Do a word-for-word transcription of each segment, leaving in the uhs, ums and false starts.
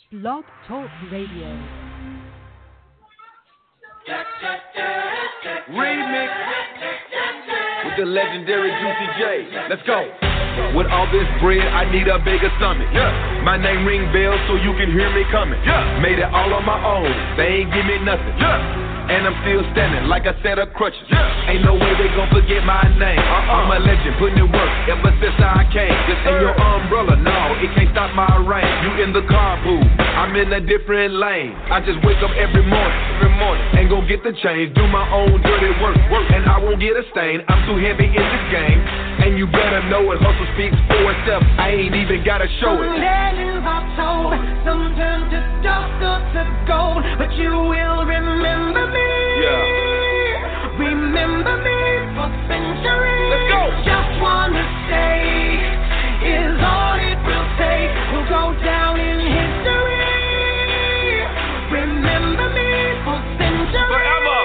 Blog Talk Radio. Remix with the legendary Juicy J. Let's go. With all this bread, I need a bigger stomach. Yeah. My name ring bells so you can hear me coming. Yeah. Made it all on my own. They ain't give me nothing. Yeah. And I'm still standing like a set of crutches. Yeah. Ain't no way they gon' forget my name. Uh-uh. I'm a legend, putting in work ever since I came. This ain't your umbrella, no, it can't stop my reign. You in the carpool, I'm in a different lane. I just wake up every morning, every morning, and go get the change. Do my own dirty work, work, and I won't get a stain. I'm too heavy in this game, and you better know it. Hustle speaks for itself. I ain't even gotta show it. Some legends are told, some turn to dust or to gold, but you will remember me. Yeah. Remember me for centuries. Let's go. Just one mistake is all it will take. We'll go down in history. Remember me for centuries. Forever.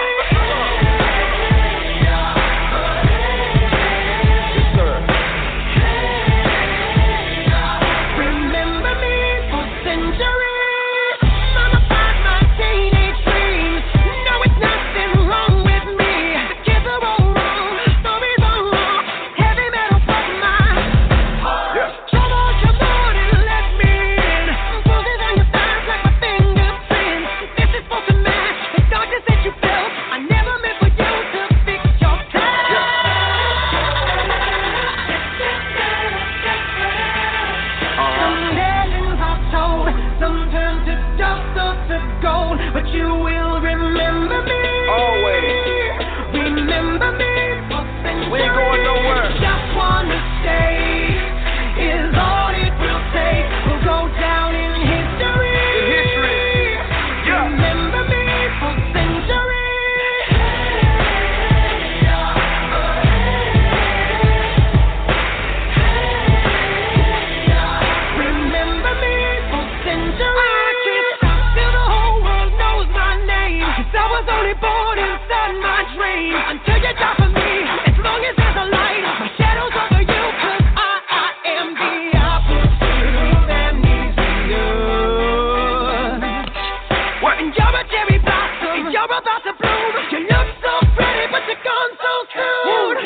But you will remember me. Always. Remember me for centuries. We ain't going nowhere. Just one mistake is all it will take. We'll go down in history. In history. Yeah. Remember me for centuries. Remember me for centuries. I was only born inside my dream. Until you die for me, as long as there's a light, my shadow's over you, cause I, I am the opposite that needs you. What? And you're a cherry blossom, and you're about to bloom. You look so pretty, but you're gone so soon.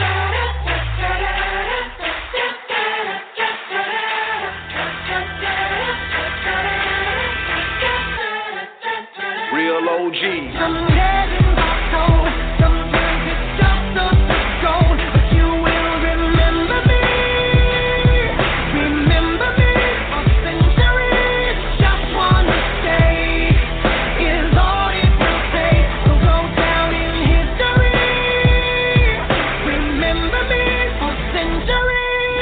Real O G. Some legends are told, sometimes it's just us that's gold, but you will remember me. Remember me for centuries. Just one mistake is all it will take. We'll go down in history. Remember me for centuries.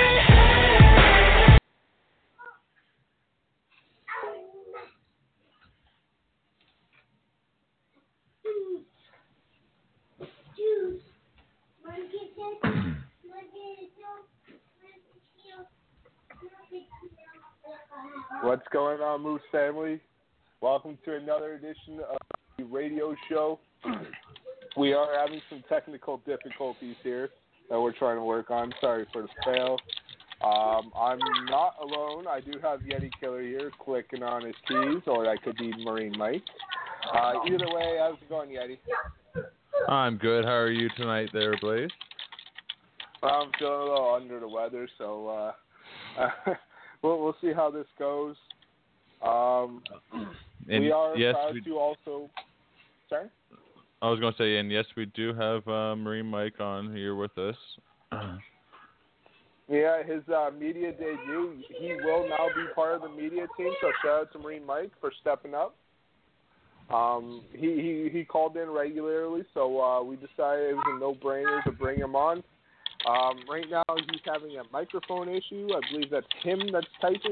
What's going on, Moose family? Welcome to another edition of the radio show. We are having some technical difficulties here that we're trying to work on. Sorry for the fail. Um, I'm not alone. I do have Yeti Killer here clicking on his keys, or that could be Marine Mike. Uh, either way, how's it going, Yeti? I'm good. How are you tonight there, Blaze? I'm feeling a little under the weather, so uh, we'll, we'll see how this goes. Um, and we are yes, proud we, to also... Sorry? I was going to say, and yes, we do have uh, Marine Mike on here with us. Yeah, his uh, media debut, he will now be part of the media team, so shout out to Marine Mike for stepping up. Um, he, he, he called in regularly, so uh, we decided it was a no-brainer to bring him on. Um, right now, he's having a microphone issue. I believe that's him that's typing.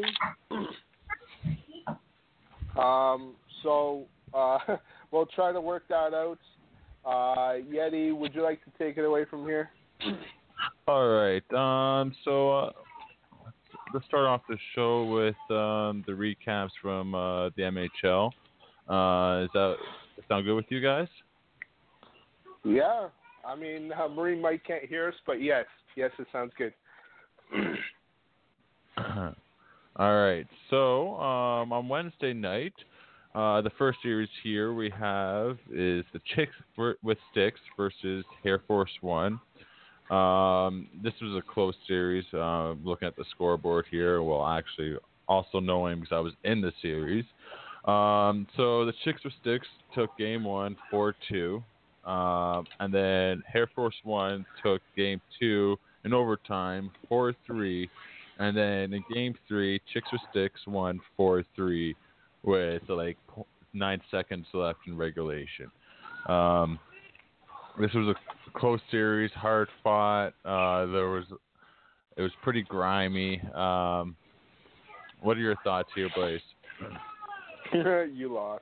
um, so uh, we'll try to work that out. Uh, Yeti, would you like to take it away from here? All right. Um, so uh, let's start off the show with um, the recaps from uh, the M H L. Uh, is that sound good with you guys? Yeah. I mean, uh, Marine Mike can't hear us, but yes. Yes, it sounds good. All right. So, um, um, on Wednesday night, uh, the first series here we have is the Chicks ver- with Sticks versus Air Force One. Um, this was a close series. Uh, looking at the scoreboard here, well, actually, also knowing because I was in the series. Um, so the Chicks with Sticks took game one, four two. Um, and then Air Force One took game two in overtime, four three. And then in game three, Chicks with Sticks won four three with like nine seconds left in regulation. Um, this was a close series, hard fought. Uh, there was, it was pretty grimy. Um, what are your thoughts here, Blaze? You lost.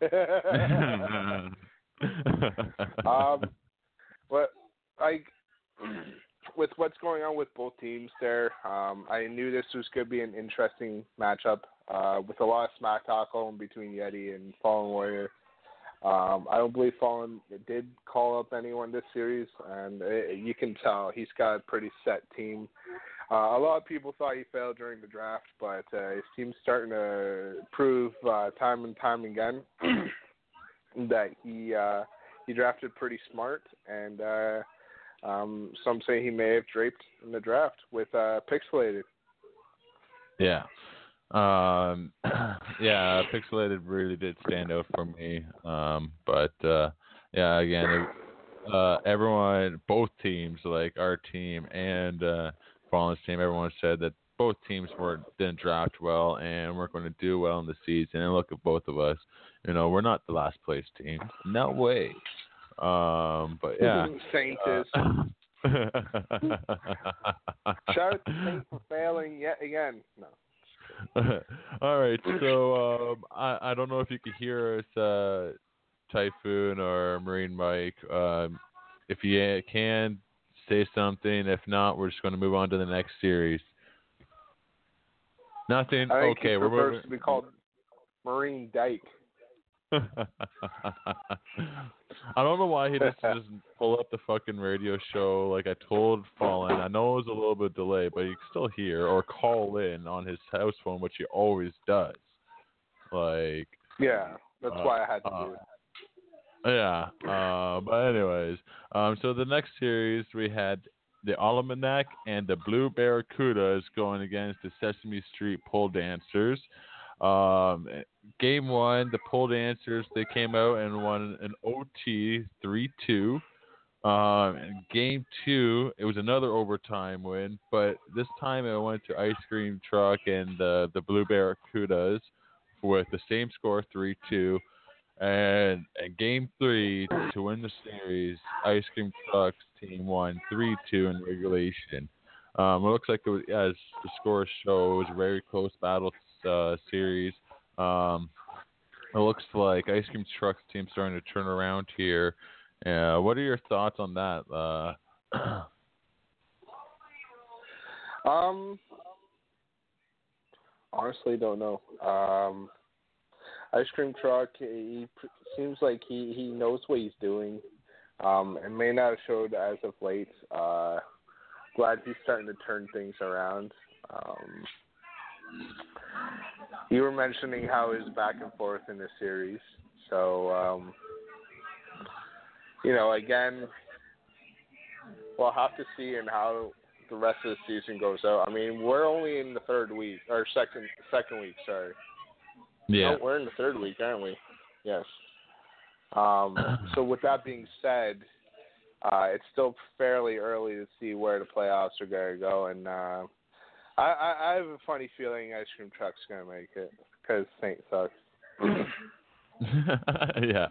um, but like with what's going on with both teams there, um, I knew this was going to be an interesting matchup uh, with a lot of smack talk going between Yeti and Fallen Warrior. Um, I don't believe Fallen did call up anyone this series, and it, you can tell he's got a pretty set team. Uh, a lot of people thought he failed during the draft, but uh, his team's starting to prove uh, time and time again that he uh, he drafted pretty smart, and uh, um, some say he may have draped in the draft with uh, Pixelated. Yeah. Um, yeah, Pixelated really did stand out for me. Um, but, uh, yeah, again, it, uh, everyone, both teams, like our team and uh, Fallen's team, everyone said that both teams were didn't draft well and weren't going to do well in the season. And look at both of us. You know, we're not the last place team. No way. Um, but, yeah. Saint uh, is. Shout out to Saint for failing yet again. No. All right, so um, I I don't know if you could hear us, uh, Typhoon or Marine Mike. Um, if you can, say something. If not, we're just going to move on to the next series. Nothing. I think Okay, he we're prefers moving. to be called Marine Dyke. I don't know why he just doesn't pull up the fucking radio show like I told Fallen. I know it was a little bit delayed, but you can still hear or call in on his house phone, which he always does. Like, Yeah, that's uh, why I had to uh, do it. yeah. Uh, but anyways, um, so the next series we had the Almanac and the Blue Barracudas going against the Sesame Street Pole Dancers. Um, game one, the pole dancers, they came out and won an O T three two. Um, and game two, it was another overtime win, but this time it went to Ice Cream Truck and the the Blue Barracudas with the same score, three two. And in game three, to win the series, Ice Cream Truck's team won three two in regulation. Um, it looks like it was, as the scores show, it was a very close battle uh, series. Um, it looks like Ice Cream Truck's team starting to turn around here. Uh, what are your thoughts on that? Uh, Um, honestly, don't know. Um, Ice Cream Truck, he p- seems like he, he knows what he's doing. Um, it may not have showed as of late. Uh, glad he's starting to turn things around. Um, you were mentioning how it was back and forth in the series. So, um, you know, again, we'll have to see in how the rest of the season goes out. I mean, we're only in the third week, or second second week, sorry. yeah. No, we're in the third week, aren't we? Yes. Um, so with that being said, uh, it's still fairly early to see where the playoffs are going to go, and uh, I, I, I have a funny feeling Ice Cream Truck's going to make it because Saint sucks. yeah.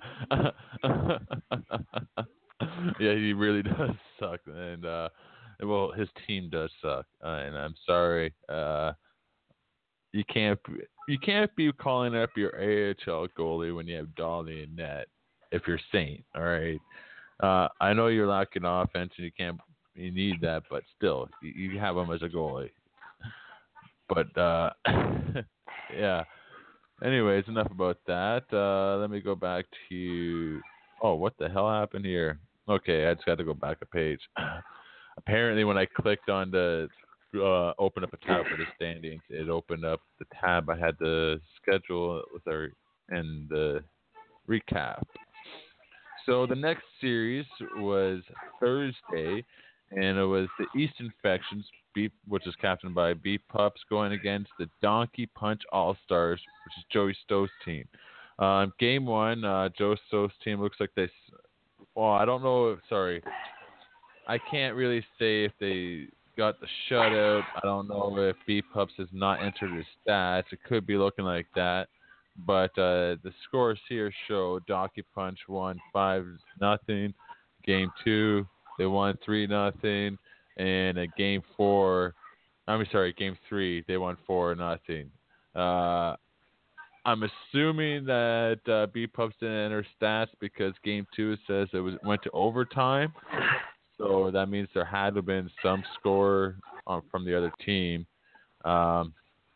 Yeah, he really does suck, and uh, well, his team does suck, uh, and I'm sorry. Uh, you can't you can't be calling up your A H L goalie when you have Dolly and net if you're Saint. All right. Uh, I know you're lacking offense and you can't you need that, but still, you, you have him as a goalie. But uh, yeah. Anyways, enough about that. Uh, let me go back to. Oh, what the hell happened here? Okay, I just got to go back a page. Apparently, when I clicked on the uh, open up a tab for the standings. It opened up the tab I had the schedule with our and the recap. So the next series was Thursday, and it was the East Infections, Beef, which is captained by Beef Pups, going against the Donkey Punch All Stars, which is Joey Stowe's team. Um, game one, uh, Joe Stowe's team looks like they. Well, I don't know. If, sorry, I can't really say if they got the shutout. I don't know if Beef Pups has not entered his stats. It could be looking like that. But uh, the scores here show Donkey Punch won five nothing. Game two, they won three nothing, and at game four, I'm sorry, game three, they won four nothing. Uh, I'm assuming that uh, B Pups didn't enter stats because game two says it was went to overtime, so that means there had to have been some score um, from the other team. Um,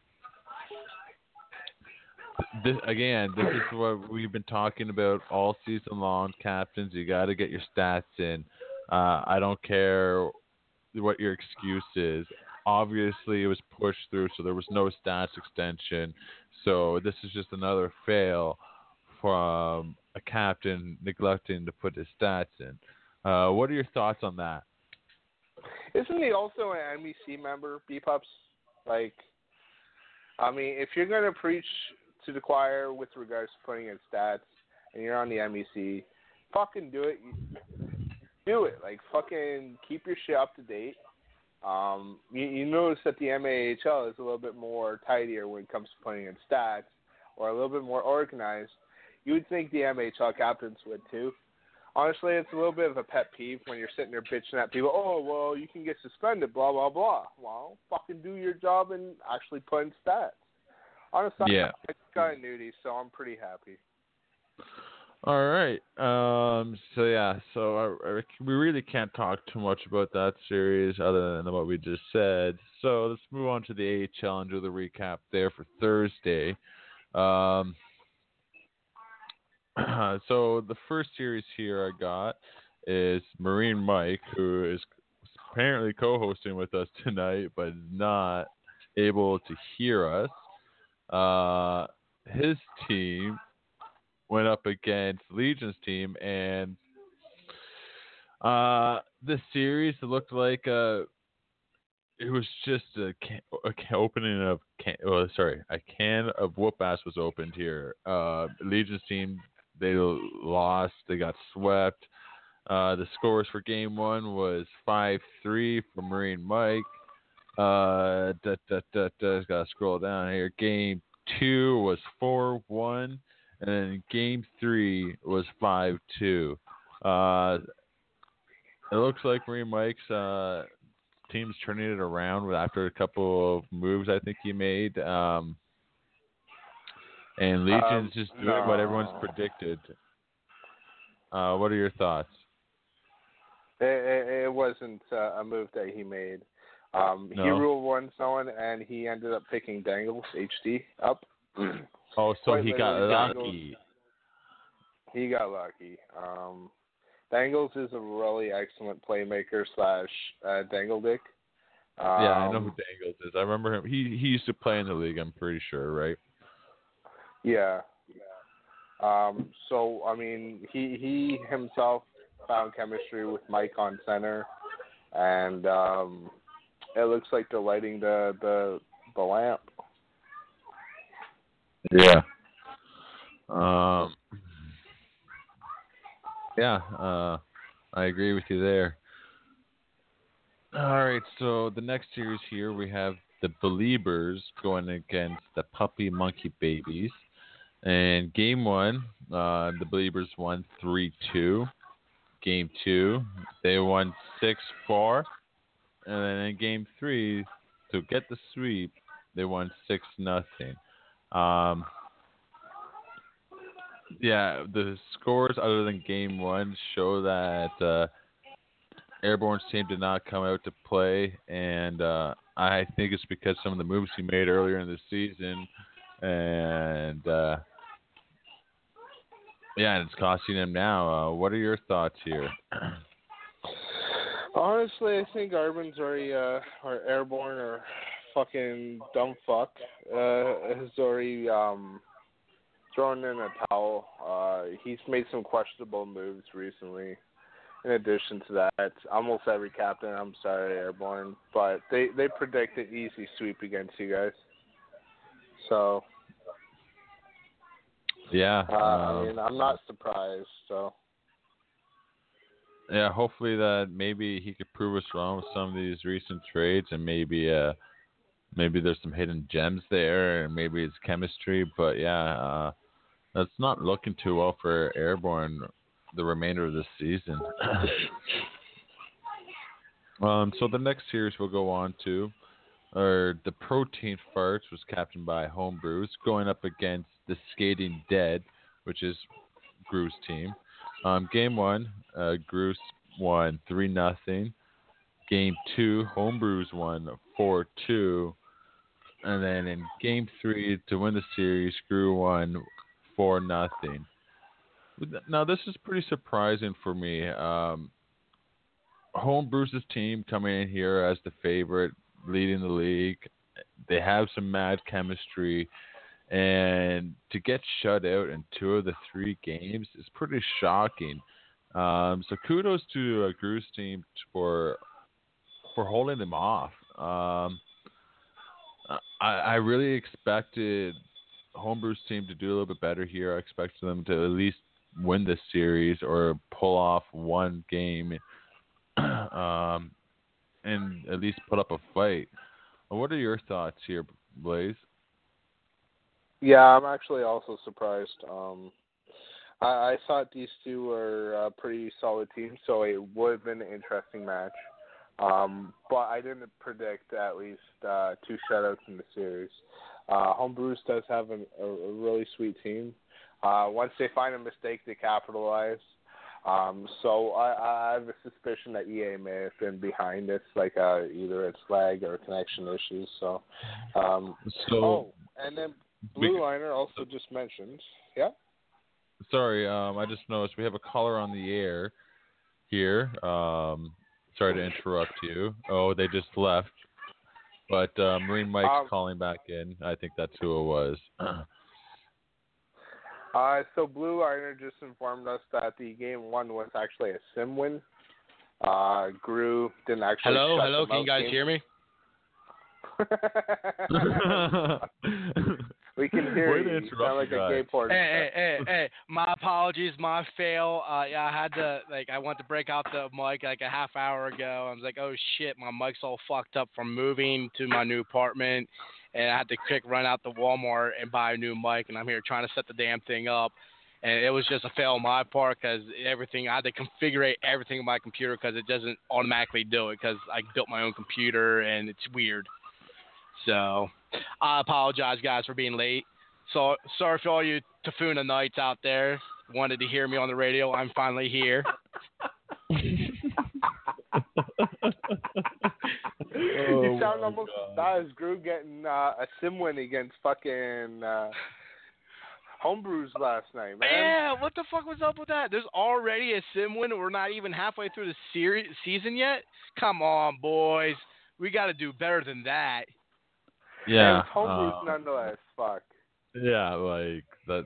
This, again, this is what we've been talking about all season long. Captains, you got to get your stats in. Uh, I don't care what your excuse is. Obviously, it was pushed through, so there was no stats extension. So this is just another fail from a captain neglecting to put his stats in. Uh, what are your thoughts on that? Isn't he also an M E C member, B-Pups? Like, I mean, if you're going to preach to the choir with regards to putting in stats and you're on the M E C, fucking do it. Do it. Like, fucking keep your shit up to date. Um, you, you notice that the M A H L is a little bit more tidier when it comes to putting in stats, or a little bit more organized. You would think the M A H L captains would too. Honestly, it's a little bit of a pet peeve when you're sitting there bitching at people, oh, well, you can get suspended, blah, blah, blah. Well, fucking do your job and actually put in stats. Honestly, Yeah. I got a nudie, so I'm pretty happy. All right. Um, so, yeah, so I, I, we really can't talk too much about that series other than what we just said. So let's move on to the A H L and do the recap there for Thursday. Um, so the first series here I got is Marine Mike, who is apparently co-hosting with us tonight, but is not able to hear us. Uh, his team went up against Legion's team, and uh, the series looked like uh, it was just a, can, a can opening of can, oh, sorry, a can of whoop ass was opened here. Uh, Legion's team, they lost, they got swept. Uh, the scores for game one was five three for Marine Mike. Uh, da, da, da, da, gotta scroll down here. Game two was four one, and then game three was five two. Uh, it looks like Marine Mike's uh, team's turning it around after a couple of moves I think he made. Um, and Legion's Um, just doing no. what everyone's predicted. Uh, what are your thoughts? It, it, it wasn't uh, a move that he made. Um, No. He ruled one someone, and he ended up picking Dangles H D up. Oh, so Quite he got literally, lucky. He got lucky. Um, Dangles is a really excellent playmaker slash uh, dangle dick. Um, Yeah, I know who Dangles is. I remember him. He he used to play in the league. I'm pretty sure, right? Yeah. Um, so I mean, he he himself found chemistry with Mike on center, and um, it looks like they're lighting the the, the lamp. Yeah. Um. Yeah. Uh, I agree with you there. All right. So the next series here we have the Beliebers going against the Puppy Monkey Babies. And game one, uh, the Beliebers won three two. Game two, they won six four. And then in game three, to get the sweep, they won six nothing. Um, yeah, the scores other than game one show that uh, Airborne's team did not come out to play, and uh, I think it's because some of the moves he made earlier in the season, and uh, yeah, and it's costing him now. Uh, what are your thoughts here? Um, Honestly, I think Urban's already, uh, or Airborne or fucking dumb fuck, uh, has already, um, thrown in a towel. Uh, he's made some questionable moves recently. In addition to that, almost every captain, I'm sorry, Airborne, but they, they predict an easy sweep against you guys. So, Yeah. uh, um, I mean, I'm not surprised, so. Yeah, hopefully that maybe he could prove us wrong with some of these recent trades, and maybe uh, maybe there's some hidden gems there, and maybe it's chemistry. But yeah, uh, that's not looking too well for Airborne the remainder of this season. um, so the next series we'll go on to, or the Protein Farts, was captained by Homebrews, going up against the Skating Dead, which is Grew's team. Um, game one, uh, Gruce won three nothing. Game two, Homebrews won four two. And then in game three, to win the series, Grew won four nothing. Now, this is pretty surprising for me. Um, Homebrews' team coming in here as the favorite, leading the league. They have some mad chemistry. And to get shut out in two of the three games is pretty shocking. Um, so kudos to uh, Grew's team for for holding them off. Um, I, I really expected Homebrew's team to do a little bit better here. I expected them to at least win this series or pull off one game um, and at least put up a fight. What are your thoughts here, Blaze? Yeah, I'm actually also surprised. Um, I, I thought these two were a pretty solid teams, so it would have been an interesting match. Um, but I didn't predict at least uh, two shutouts in the series. Uh, Homebrews does have a, a, a really sweet team. Uh, once they find a mistake, they capitalize. Um, so I, I have a suspicion that E A may have been behind this, like uh, either it's lag or connection issues. So, um, so oh, and then Blue Liner also just mentioned, yeah? Sorry, um, I just noticed we have a caller on the air here. Um, sorry to interrupt you. Oh, they just left. But uh, Marine Mike's um, calling back in. I think that's who it was. uh, so Blue Liner just informed us that the game one was actually a sim win. Uh, Grew didn't actually Hello, shut hello, them can you out guys game. hear me? We can hear Way to you. You interrupt sound like you a gay guys. porn Hey, star. hey, hey, hey, my apologies, my fail. Uh, yeah, I had to, like, I went to break out the mic like a half hour ago. I was like, oh shit, my mic's all fucked up from moving to my new apartment, and I had to quick run out to Walmart and buy a new mic, and I'm here trying to set the damn thing up. And it was just a fail on my part because everything, I had to configure everything on my computer because it doesn't automatically do it because I built my own computer and it's weird. So I apologize, guys, for being late. So sorry for all you Tafuna Knights out there wanted to hear me on the radio. I'm finally here. Oh, You sound my almost God. as bad as Grew getting uh, a sim win against fucking uh, Homebrews last night, man. Yeah, what the fuck was up with that? There's already a sim win. We're not even halfway through the series season yet. Come on, boys. We got to do better than that. Yeah. And Homebrews uh, nonetheless, fuck. Yeah, like that.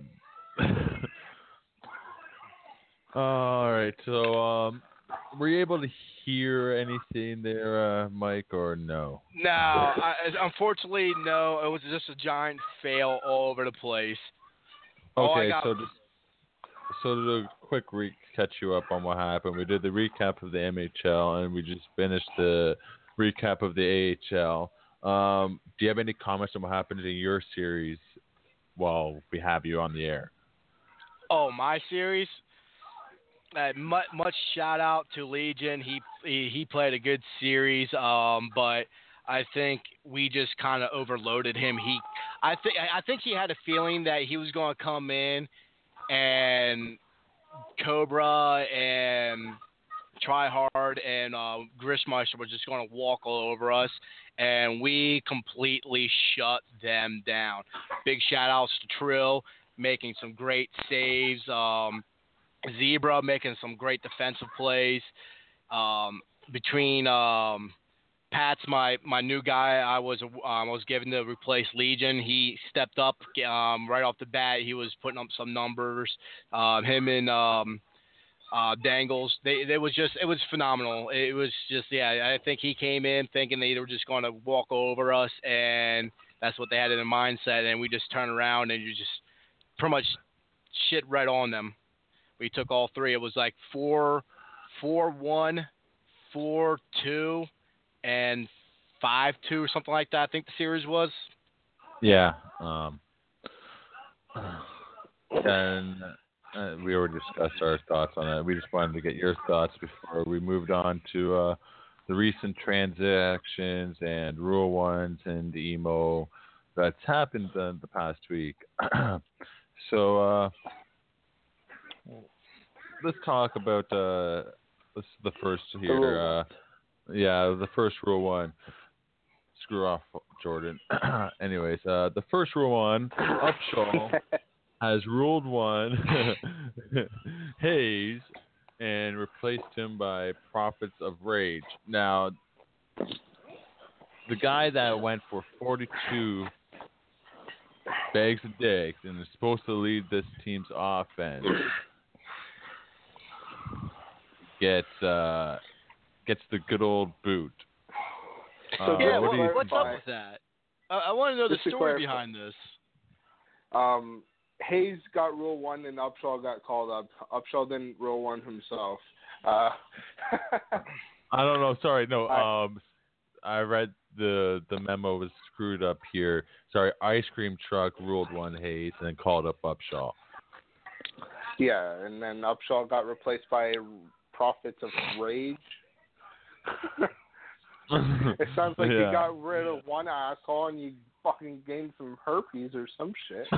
All right. So, um, were you able to hear anything there, uh, Mike, or no? No, I, unfortunately, no. It was just a giant fail all over the place. All I Okay, got- so just so to do a quick re- catch you up on what happened, we did the recap of the M H L, and we just finished the recap of the A H L. Um, do you have any comments on what happened in your series while we have you on the air? Oh, my series. Uh, much, much shout out to Legion. He he, he played a good series, um, but I think we just kind of overloaded him. He, I think I think he had a feeling that he was going to come in and Cobra and Try Hard and uh, Grishmeister were just going to walk all over us, and we completely shut them down. Big shout outs to Trill making some great saves. Um, Zebra making some great defensive plays. Um, between um, Pat's my, my new guy. I was um, I was given to replace Legion. He stepped up um, right off the bat. He was putting up some numbers. Um, him and um, uh, Dangles. They they was just it was phenomenal. It was just yeah. I think he came in thinking they were just going to walk over us, and that's what they had in their mindset. And we just turned around and you just pretty much shit right on them. We took all three. It was like four, four one, four two. And five two or something like that. I think the series was. Yeah. Um, and uh, we already discussed our thoughts on that. We just wanted to get your thoughts before we moved on to uh, the recent transactions and rule ones and the emo that's happened in the past week. so uh, let's talk about uh, this is the first here. Uh, Yeah, the first rule one. Screw off, Jordan. Anyways, uh, the first rule one, Upshaw has ruled one Hayes and replaced him by Prophets of Rage. Now, the guy that went for forty-two bags of dicks and is supposed to lead this team's offense gets uh, gets the good old boot. Uh, yeah, what what, do you what's think? up with that? I, I want to know Just the to story clarify. behind this. Um, Hayes got rule one and Upshaw got called up. Upshaw didn't rule one himself. Uh, I don't know. Sorry, no. I- Um, I read the the memo was screwed up here. Sorry, Ice Cream Truck ruled one Hayes and then called up Upshaw. yeah, and then Upshaw got replaced by Prophets of Rage. It sounds like Yeah. you got rid of one asshole and you fucking gained some herpes or some shit.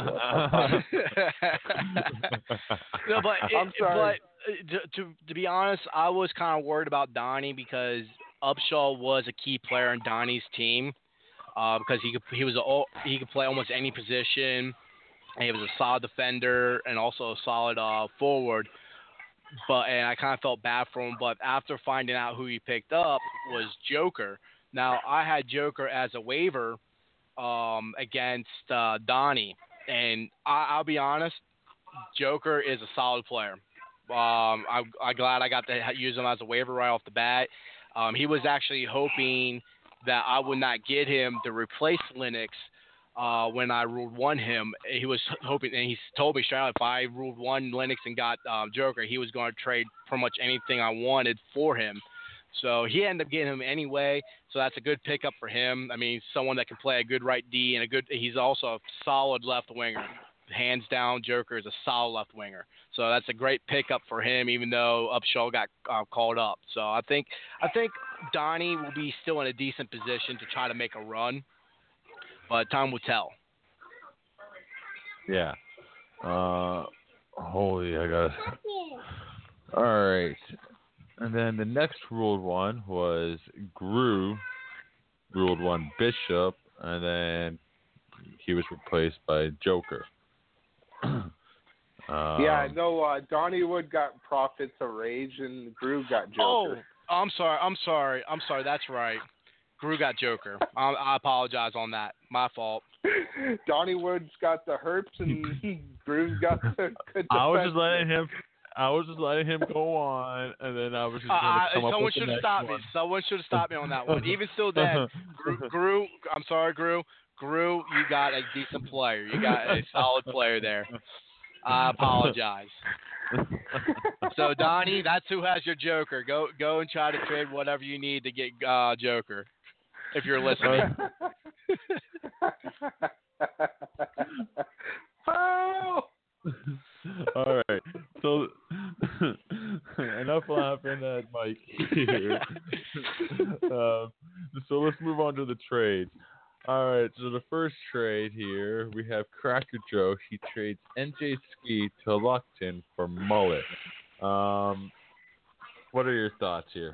No, but it, I'm sorry. But uh, to, to to be honest, I was kind of worried about Donnie because Upshaw was a key player in Donnie's team uh, because he could he was a, he could play almost any position. And he was a solid defender and also a solid uh, forward. But and I kind of felt bad for him. But after finding out who he picked up was Joker. Now I had Joker as a waiver um, against uh, Donnie, and I, I'll be honest, Joker is a solid player. Um, I, I'm glad I got to use him as a waiver right off the bat. Um, he was actually hoping that I would not get him to replace Linux uh, when I ruled one him. He was hoping, and he told me straight out, if I ruled one Linux and got um, Joker, he was going to trade pretty much anything I wanted for him. So he ended up getting him anyway. So that's a good pickup for him. I mean, someone that can play a good right D and a good. He's also a solid left winger. Hands down, Joker is a solid left winger. So that's a great pickup for him, even though Upshaw got uh, called up. So I think I think Donnie will be still in a decent position to try to make a run, but time will tell. Yeah. Uh, holy, I got. All right. And then the next ruled one was Gru, ruled one Bishop, and then he was replaced by Joker. um, yeah, I know uh, Donnie Wood got Prophets of Rage and Gru got Oh, Joker. I'm sorry. I'm sorry. I'm sorry. That's right. Gru got Joker. I, I apologize on that. My fault. Donnie Wood's got the herps and Gru's got the good I was defense. just letting him. I was just letting him go on, and then I was just Uh, going to come uh, up someone with the should have next stopped me. one. Someone should have stopped me on that one. Even still, then, Gru, Gru. I'm sorry, Gru. Gru, you got a decent player. You got a solid player there. I apologize. So Donnie, that's who has your Joker. Go, go and try to trade whatever you need to get uh, Joker. If you're listening. Oh! All right. So enough laughing at Mike here. um, so let's move on to the trades. All right. So the first trade here, we have Cracker Joe. He trades N J Ski to Luckton for Mullet. Um, what are your thoughts here?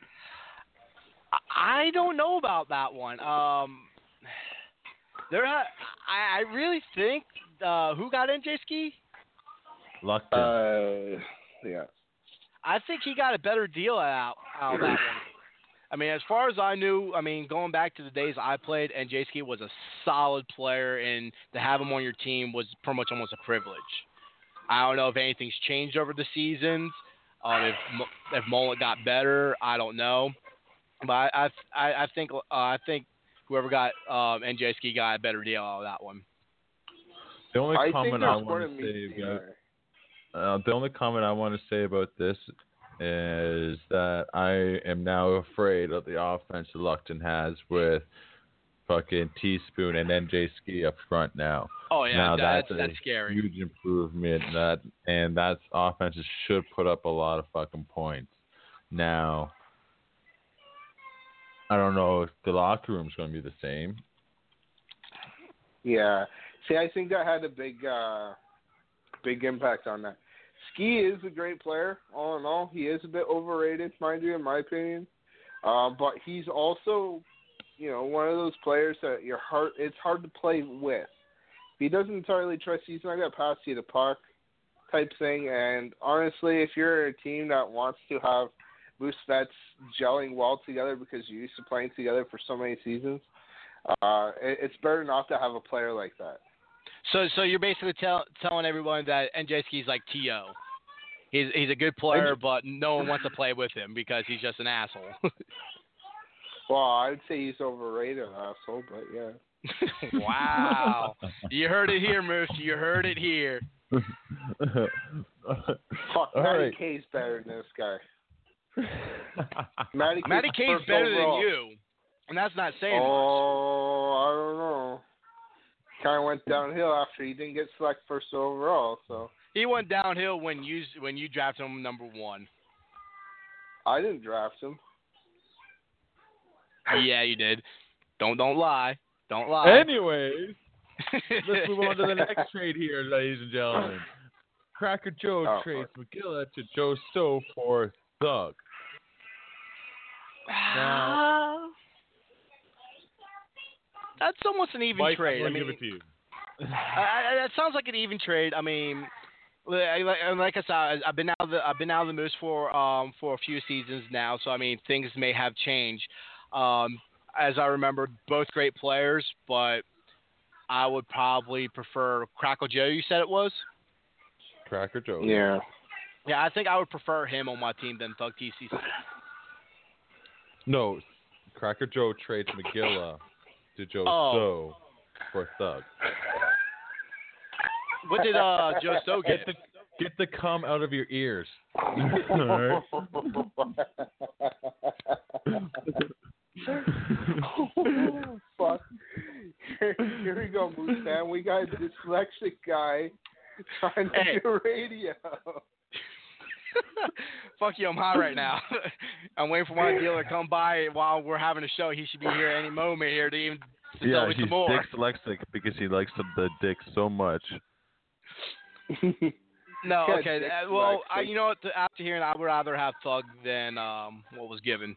I don't know about that one. Um, there, ha- I, I really think uh, who got N J Ski? Luckton. Uh, yeah. I think he got a better deal out, out of that one. I mean, as far as I knew, I mean, going back to the days I played, N J Ski was a solid player, and to have him on your team was pretty much almost a privilege. I don't know if anything's changed over the seasons, um, if if Mullet got better, I don't know, but I I, I think uh, I think whoever got um, N J Ski got a better deal out of that one. The only I comment think I there's more want to to me. say about uh, the only comment I want to say about this is that I am now afraid of the offense that Luckton has with fucking Teaspoon and N J Ski up front now. Oh yeah, now that's that's, that's, a scary. huge improvement. That and that offenses should put up a lot of fucking points. Now, I don't know if the locker room's going to be the same. Yeah. See, I think that had a big, uh, big impact on that. Ski is a great player, all in all. He is a bit overrated, mind you, in my opinion. Uh, but he's also, you know, one of those players that you're hard. It's hard to play with. He doesn't entirely trust. He's not gonna pass you the puck, type thing. And honestly, if you're a team that wants to have Moose Vets gelling well together because you're used to playing together for so many seasons, uh, it, it's better not to have a player like that. So, so you're basically tell, telling everyone that N J Ski's like T O. He's he's a good player, but no one wants to play with him because he's just an asshole. Well, I'd say he's overrated, asshole, but yeah. Wow. You heard it here, Moose. You heard it here. Fuck, All Matty right. K's better than this guy. Matty, Matty K's first better overall. than you, and that's not saying much. Oh, I don't know. Kind of went downhill after he didn't get selected first overall, so. He went downhill when you when you drafted him number one. I didn't draft him. Yeah, you did. Don't don't lie. Don't lie. Anyways, let's move on to the next trade here, ladies and gentlemen. Cracker Joe Oh, trades McGilla to Joe Stowe for Thug. Now, that's almost an even Mike, trade. I'm I gonna mean, give it to you. I, I, that sounds like an even trade. I mean, like, like I said, I've been out of the I've been out of the Moose for um for a few seasons now, so I mean things may have changed. Um, as I remember, both great players, but I would probably prefer Crackle Joe. You said it was. Cracker Joe. Yeah. Yeah, I think I would prefer him on my team than Thug T C C. No, Cracker Joe trades McGilla to Joe Oh. Stowe for Thug. What did uh, Joe Stowe get? Get the get the cum out of your ears. Fuck. Here, here we go, Moose Man. We got a dyslexic guy trying to Hey. do radio. Fuck you, I'm high right now. I'm waiting for my dealer to come by while we're having a show. He should be here any moment here to even to tell Yeah, me he's some more. dyslexic because he likes the, the dick so much. No, Yeah, okay. dick uh, well, I, flex. you know what? the- After hearing, I would rather have Thug than um, what was given.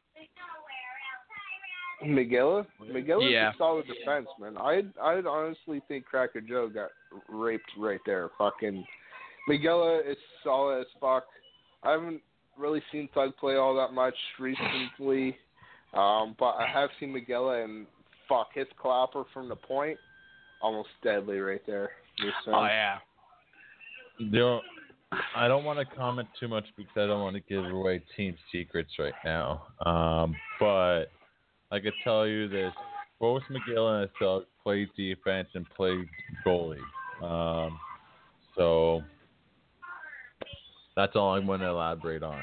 McGilla? McGilla's Yeah. a solid defense, man. I'd I'd honestly think Cracker Joe got raped right there. Fucking McGilla is solid as fuck. I haven't really seen Thug play all that much recently, um, but I have seen McGilla, and fuck, his clapper from the point, almost deadly right there. Just saying. Oh yeah. You know, I don't want to comment too much because I don't want to give away team secrets right now. Um, but I could tell you this: both McGill and Thug play defense and play goalie. Um, so that's all I'm going to elaborate on.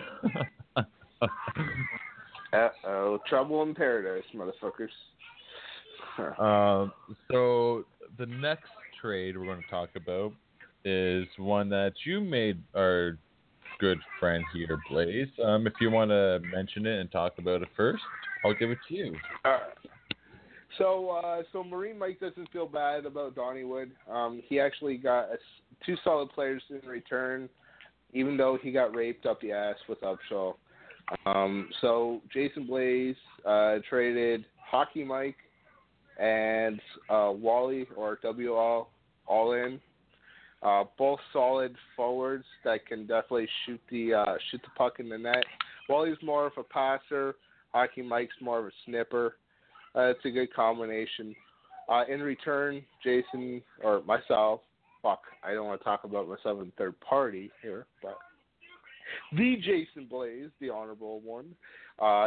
Uh-oh, trouble in paradise, motherfuckers. Um, so the next trade we're going to talk about is one that you made our good friend here, Blaze. Um, if you want to mention it and talk about it first, I'll give it to you. Alright. So, uh, so Marine Mike doesn't feel bad about Donnywood. Um, he actually got a s two solid players in return, even though he got raped up the ass with Upshaw. Um, so Jason Blaze uh, traded Hockey Mike and uh, Wally, or W L, all in, Uh, both solid forwards that can definitely shoot the uh, shoot the puck in the net. Wally's more of a passer. Hockey Mike's more of a snipper. Uh, it's a good combination. Uh, in return, Jason or myself, fuck, I don't want to talk about myself in third party here, but the Jason Blaze, the honorable one, uh,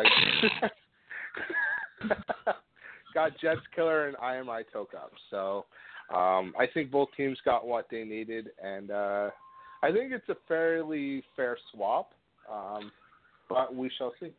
got Jets Killer and I M I Tokop. So um, I think both teams got what they needed, and uh, I think it's a fairly fair swap, um, but we shall see.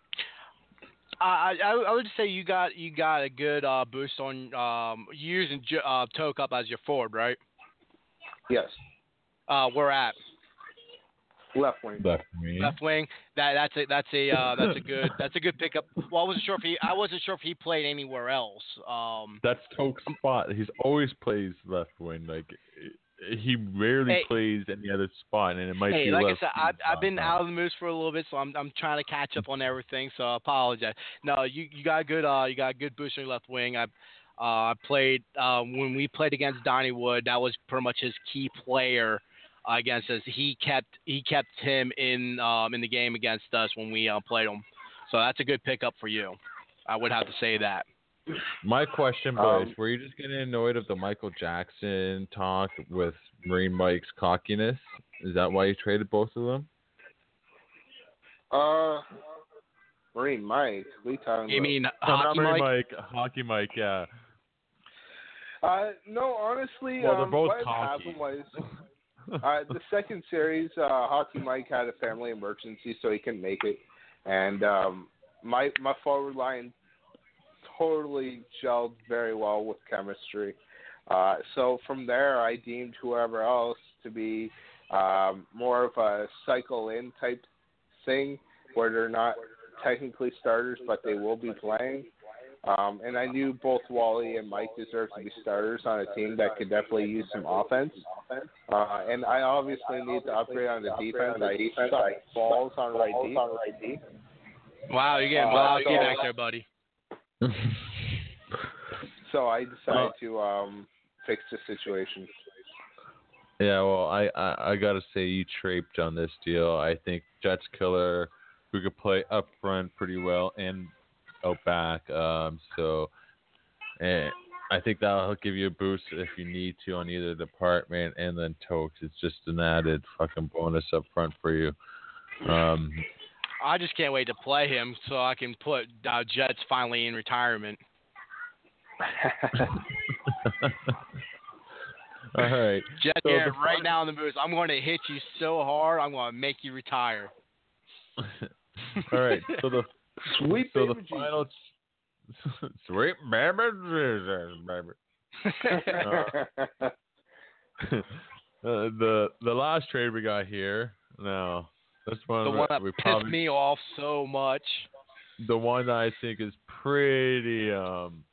I, I I would say you got you got a good uh, boost on um, using uh, Tokop as your forward, right? Yes. Uh, where at? Left wing. Left wing. Left wing. That that's a that's a uh, that's a good that's a good pickup. Well, I wasn't sure if he I wasn't sure if he played anywhere else. Um, That's Toke's spot. He's always plays left wing. Like he rarely Hey. plays any other spot, and it might Hey, be like I left said, I've, wing I've been spot. out of the moose for a little bit, so I'm I'm trying to catch up on everything. So I apologize. No, you you got a good uh you got a good boost on your left wing. I uh I played uh, when we played against Donnie Wood. That was pretty much his key player uh, against us. He kept he kept him in um in the game against us when we uh, played him. So that's a good pickup for you. I would have to say that. My question, boys, Um, were you just getting annoyed of the Michael Jackson talk with Marine Mike's cockiness? Is that why you traded both of them? Uh, Marine Mike, we talking You about? mean No, hockey not Marine Mike? Mike, Hockey Mike, yeah. Uh, no, honestly, Well, they're um, both what had cocky. happened was uh, the second series, uh, Hockey Mike had a family emergency, so he couldn't make it, and um, my my forward line totally gelled very well with chemistry. Uh, so from there, I deemed whoever else to be um, more of a cycle in type thing, where they're not technically starters, but they will be playing. Um, and I knew both Wally and Mike deserved to be starters on a team that could definitely use some offense. Uh, and I obviously need to upgrade on the defense. I suck balls on right D. Wow, you're getting Uh, well so- back there, buddy. So I decided to um, fix the situation. Yeah, well, I, I, I got to say you traped on this deal. I think Jets Killer, who could play up front pretty well and out back. Um, so and I think that'll give you a boost if you need to on either department. And then Tokes, it's just an added fucking bonus up front for you. Um, I just can't wait to play him so I can put uh, Jets finally in retirement. all right. Jet So Garrett, the right fin- now in the booth, I'm going to hit you so hard, I'm going to make you retire. All right. So the Sweet so the baby final sweet baby. Jesus. Uh, the the last trade we got here. Now this one, The one that we pissed probably me off so much. the one that I think is pretty um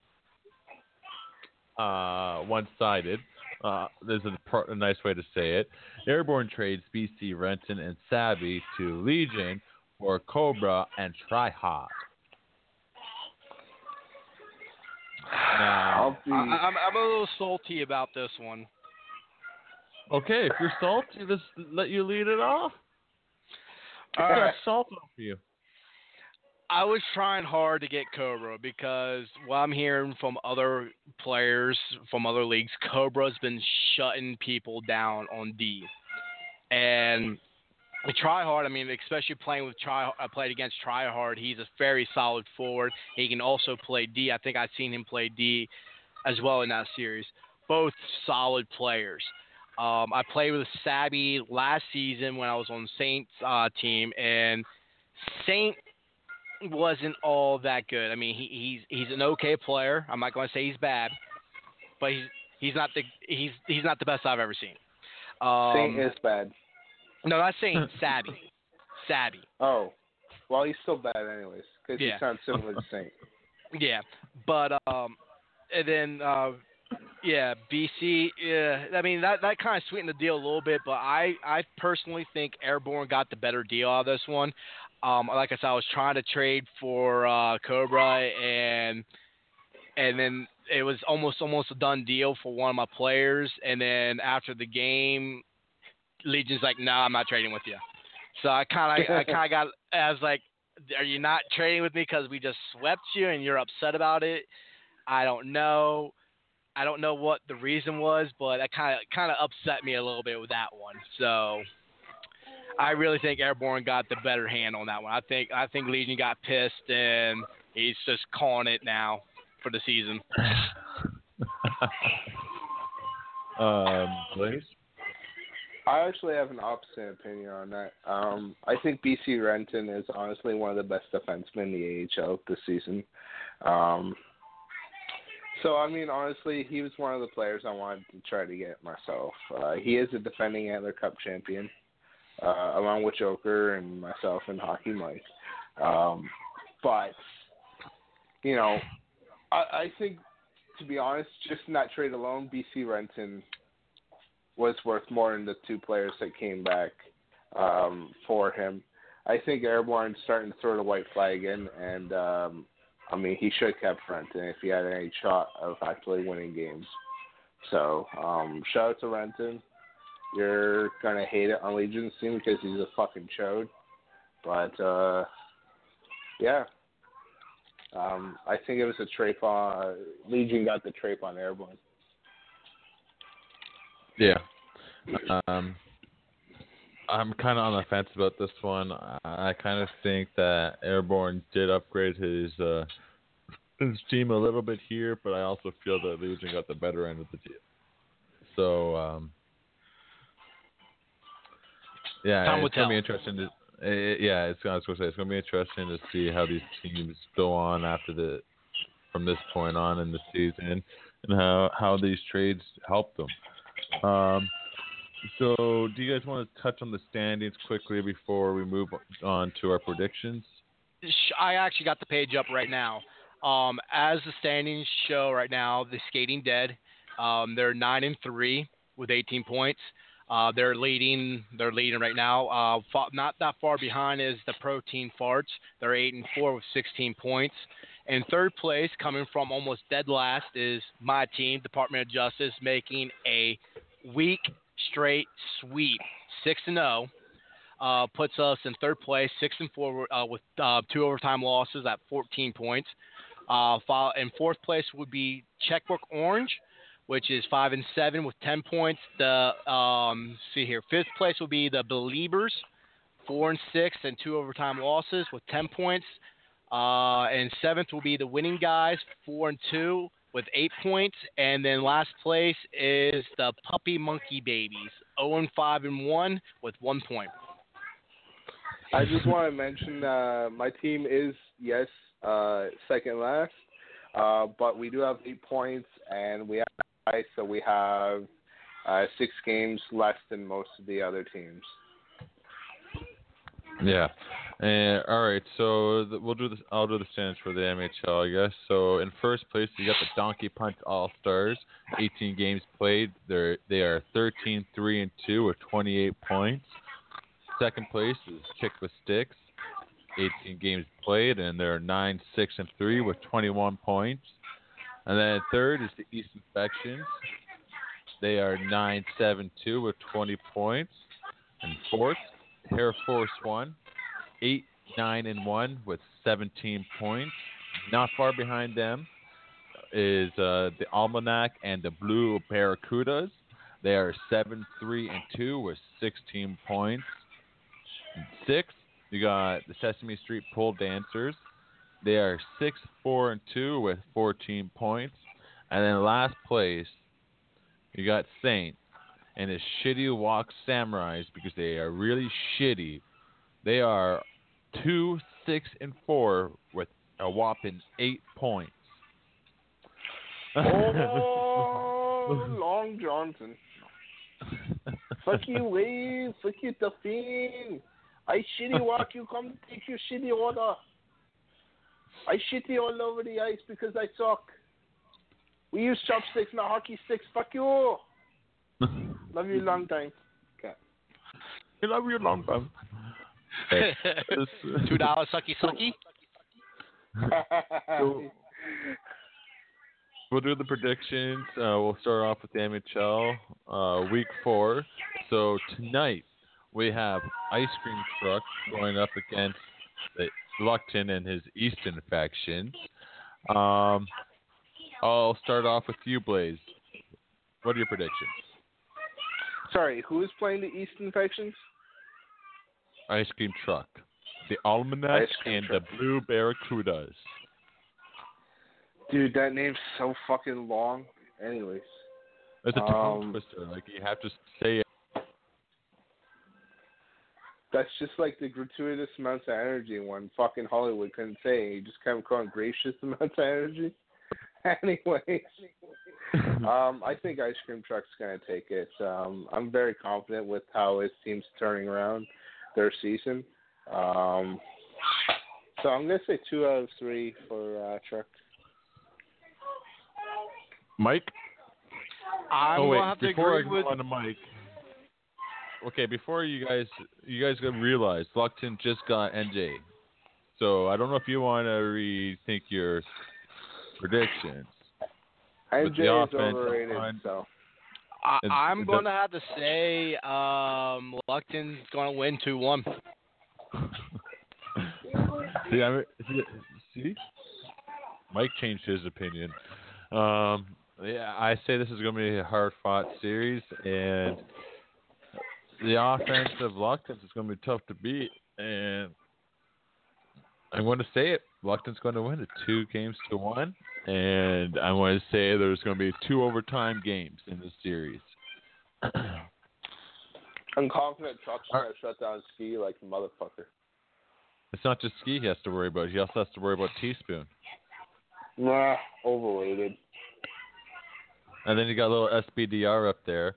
uh one-sided. Uh, there's a, pro- a nice way to say it. Airborne trades B C Renton and Savvy to Legion for Cobra and Tryhard. Now, I'll be, I, I'm, I'm a little salty about this one. okay, if you're salty, let's let you lead it off. All I got right. salt off you. I was trying hard to get Cobra because what I'm hearing from other players from other leagues, Cobra's been shutting people down on D. And we try hard. I mean, especially playing with try. I played against Tryhard. He's a very solid forward. He can also play D. I think I've seen him play D as well in that series. Both solid players. Um, I played with Sabby last season when I was on Saints uh, team, and Saint wasn't all that good. I mean, he, he's he's an okay player. I'm not going to say he's bad, but he's he's not the he's he's not the best I've ever seen. Um, Saint is bad. no, not Saint. Sabby. Sabby. Oh, well, he's still bad anyways because Yeah. he sounds similar to Saint. Yeah, but um, and then uh, yeah, B C. Yeah, I mean that that kind of sweetened the deal a little bit, but I I personally think Airborne got the better deal out of this one. Um, like I said, I was trying to trade for uh, Cobra, and and then it was almost almost a done deal for one of my players, and then after the game, Legion's like, "No, nah, I'm not trading with you." So I kind of I kind of got I was like, "Are you not trading with me because we just swept you and you're upset about it?" I don't know. I don't know what the reason was, but that kind of kind of upset me a little bit with that one. So I really think Airborne got the better hand on that one. I think I think Legion got pissed and he's just calling it now for the season. um, Blaze? I actually have an opposite opinion on that. Um, I think B C Renton is honestly one of the best defensemen in the A H L this season. Um, so, I mean, honestly, he was one of the players I wanted to try to get myself. Uh, he is a defending Antler Cup champion, uh, along with Joker and myself and Hockey Mike. Um, but, you know, I, I think, to be honest, just in that trade alone, B C Renton was worth more than the two players that came back um, for him. I think Airborne's starting to throw the white flag in, and um, I mean, he should have kept Renton if he had any shot of actually winning games. So, um, shout out to Renton. You're going to hate it on Legion's team because he's a fucking chode. But, uh, yeah. Um, I think it was a trape on, uh, Legion got the trape on Airborne. Yeah. Um, I'm kind of on the fence about this one. I, I kind of think that Airborne did upgrade his uh, his team a little bit here, but I also feel that Legion got the better end of the deal. So, um, yeah, Time will it's going to tell. be interesting to. Uh, yeah, it's, I was going to say it's going to be interesting to see how these teams go on after the from this point on in the season, and how how these trades help them. Um, so, do you guys want to touch on the standings quickly before we move on to our predictions? I actually got the page up right now. Um, as the standings show right now, the Skating Dead, um, they're nine and three with eighteen points. Uh, they're leading. They're leading right now. Uh, fa- not that far behind is the Protein Farts. They're eight and four with sixteen points. In third place, coming from almost dead last, is my team, Department of Justice, making a week straight sweep, six and zero. Uh, puts us in third place, six and four uh, with uh, two overtime losses at fourteen points. Uh, follow, in fourth place would be Checkbook Orange, which is five and seven with ten points. The um, see here, fifth place will be the Believers, four and six and two overtime losses with ten points. Uh, and seventh will be the Winning Guys, four and two with eight points. And then last place is the Puppy Monkey Babies, zero and five and one with one point. I just want to mention uh, my team is, yes, uh, second last, uh, but we do have eight points, and we have so we have uh, six games less than most of the other teams. Yeah. And all right, so the, we'll do this. I'll do the standings for the M H L, I guess. So in first place, you got the Donkey Punch All Stars, eighteen games played. They're they are thirteen three and two with twenty-eight points. Second place is Chick with Sticks, eighteen games played, and they're nine six and three with twenty-one points. And then third is the East Infections. They are nine seven two with twenty points. And fourth, Air Force One, eight nine and one with seventeen points. Not far behind them is uh, the Almanac and the Blue Barracudas. They are seven three and two with sixteen points. And sixth, you got the Sesame Street Pole Dancers. They are six four and two with fourteen points. And then last place, you got Saint and his Shitty Walk Samurais because they are really shitty. They are two six and four with a whopping eight points. Oh, Long Johnson. Fuck you, Wave. Fuck you, the Fiend. I shitty walk, you come take your shitty order. I shitty all over the ice because I suck. We use chopsticks, not hockey sticks. Fuck you. Love you long time. Okay. I love you long time. Two dollars sucky sucky. So, we'll do the predictions. Uh, we'll start off with the N H L uh, week four. So tonight we have Ice Cream Truck going up against the Luckton and his Easton faction. Um, I'll start off with you, Blaze. What are your predictions? Sorry, who is playing the Eastern factions? Ice Cream Truck, the Almanac, Ice Cream and Truck. the Blue Barracudas. Dude, that name's so fucking long. Anyways. It's a tongue Um, twister. Like, you have to say it. That's just like the gratuitous amounts of energy one fucking Hollywood couldn't say. He just kept calling gracious amounts of energy. Anyways. um, I think Ice Cream Truck's going to take it. Um, I'm very confident with how his team's turning around their season. Um, so I'm going to say two out of three for uh, Truck. Mike? I'm oh, wait, gonna have to before I agree go with. on to Mike. Okay, before you guys, you guys gotta realize Luckton just got N J. So I don't know if you want to rethink your predictions. N With J the is offense overrated, on- so. I, Is- I'm is going that- to have to say um, Luckton's going to win two one. see, I mean, see, see, Mike changed his opinion. Um, yeah, I say this is going to be a hard-fought series, and the offense of Luckton is going to be tough to beat. And I'm going to say it: Luckton's going to win it two games to one, and I'm going to say there's going to be two overtime games in this series. I'm confident Truck's going to shut down Ski like a motherfucker. It's not just Ski he has to worry about; he also has to worry about Teaspoon. Nah, overrated. And then you got a little S B D R up there.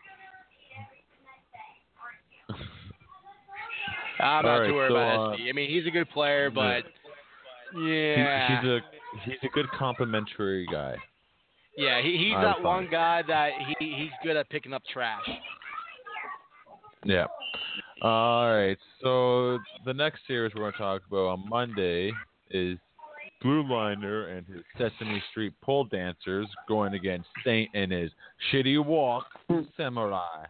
I'm not All too right, worried so, about uh, S D. I mean, he's a good player, but He- yeah, he's a he's a good complimentary guy. yeah, he, he's I that would one find. guy that he he's good at picking up trash. Yeah. All right. So the next series we're going to talk about on Monday is Blue Liner and his Sesame Street pole dancers going against Saint and his Shitty Walk Samurai.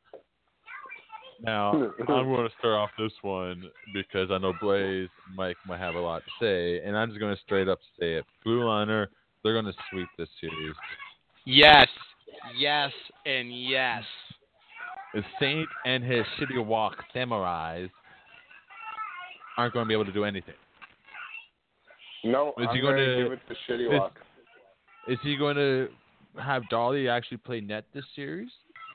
Now, I'm going to start off this one because I know Blaze, Mike might have a lot to say, and I'm just going to straight up say it. Blue Liner, they're going to sweep this series. Yes, yes, and yes. The Saint and his Shitty Walk Samurais aren't going to be able to do anything. No, Is I'm he going gonna- to give it to Shitty is- Walk. Is he going to have Dolly actually play net this series?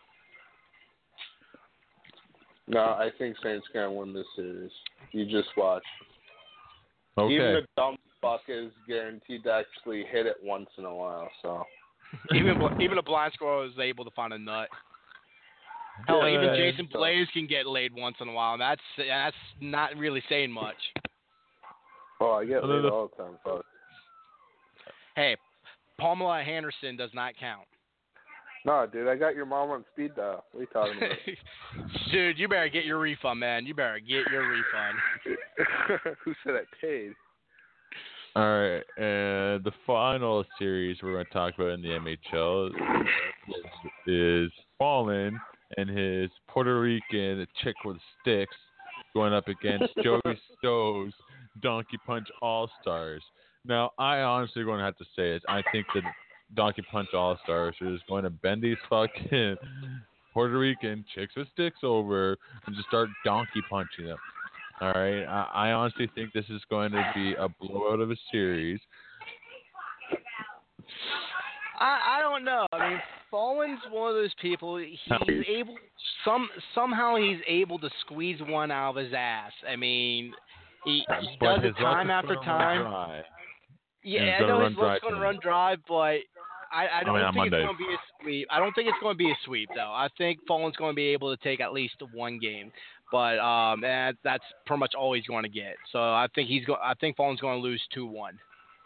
No, I think Saints going to win this series. You just watch. Okay. Even the dumb fuck is guaranteed to actually hit it once in a while, so. Even bl- even a blind squirrel is able to find a nut. Hell, even Yeah, Jason so- Blaze can get laid once in a while. And that's that's not really saying much. Oh, I get Other laid than- all the time, fuck. Hey, Pamela Henderson does not count. No, dude, I got your mom on speed dial. What are you talking about? Dude, you better get your refund, man. You better get your refund. Who said I paid? All right. And the final series we're going to talk about in the M H L is, is Fallen and his Puerto Rican chick with sticks going up against Joey Stowe's Donkey Punch All-Stars. Now, I honestly going to have to say it. I think that Donkey Punch All-Stars are just going to bend these fucking Puerto Rican chicks with sticks over and just start donkey punching them. All right? I, I honestly think this is going to be a blowout of a series. I, I don't know. I mean, Fallen's one of those people. He's able some somehow he's able to squeeze one out of his ass. I mean, he, he But does his it time luck is after gonna run time. dry. Yeah, And it's I gonna know run his dry luck's going to tonight. run dry, but I, I don't mean, on think it's Monday. going to be a sweep. I don't think it's going to be a sweep, though. I think Fallen's going to be able to take at least one game, but um, and that's pretty much all he's going to get. So I think he's go- I think Fallen's going to lose two one.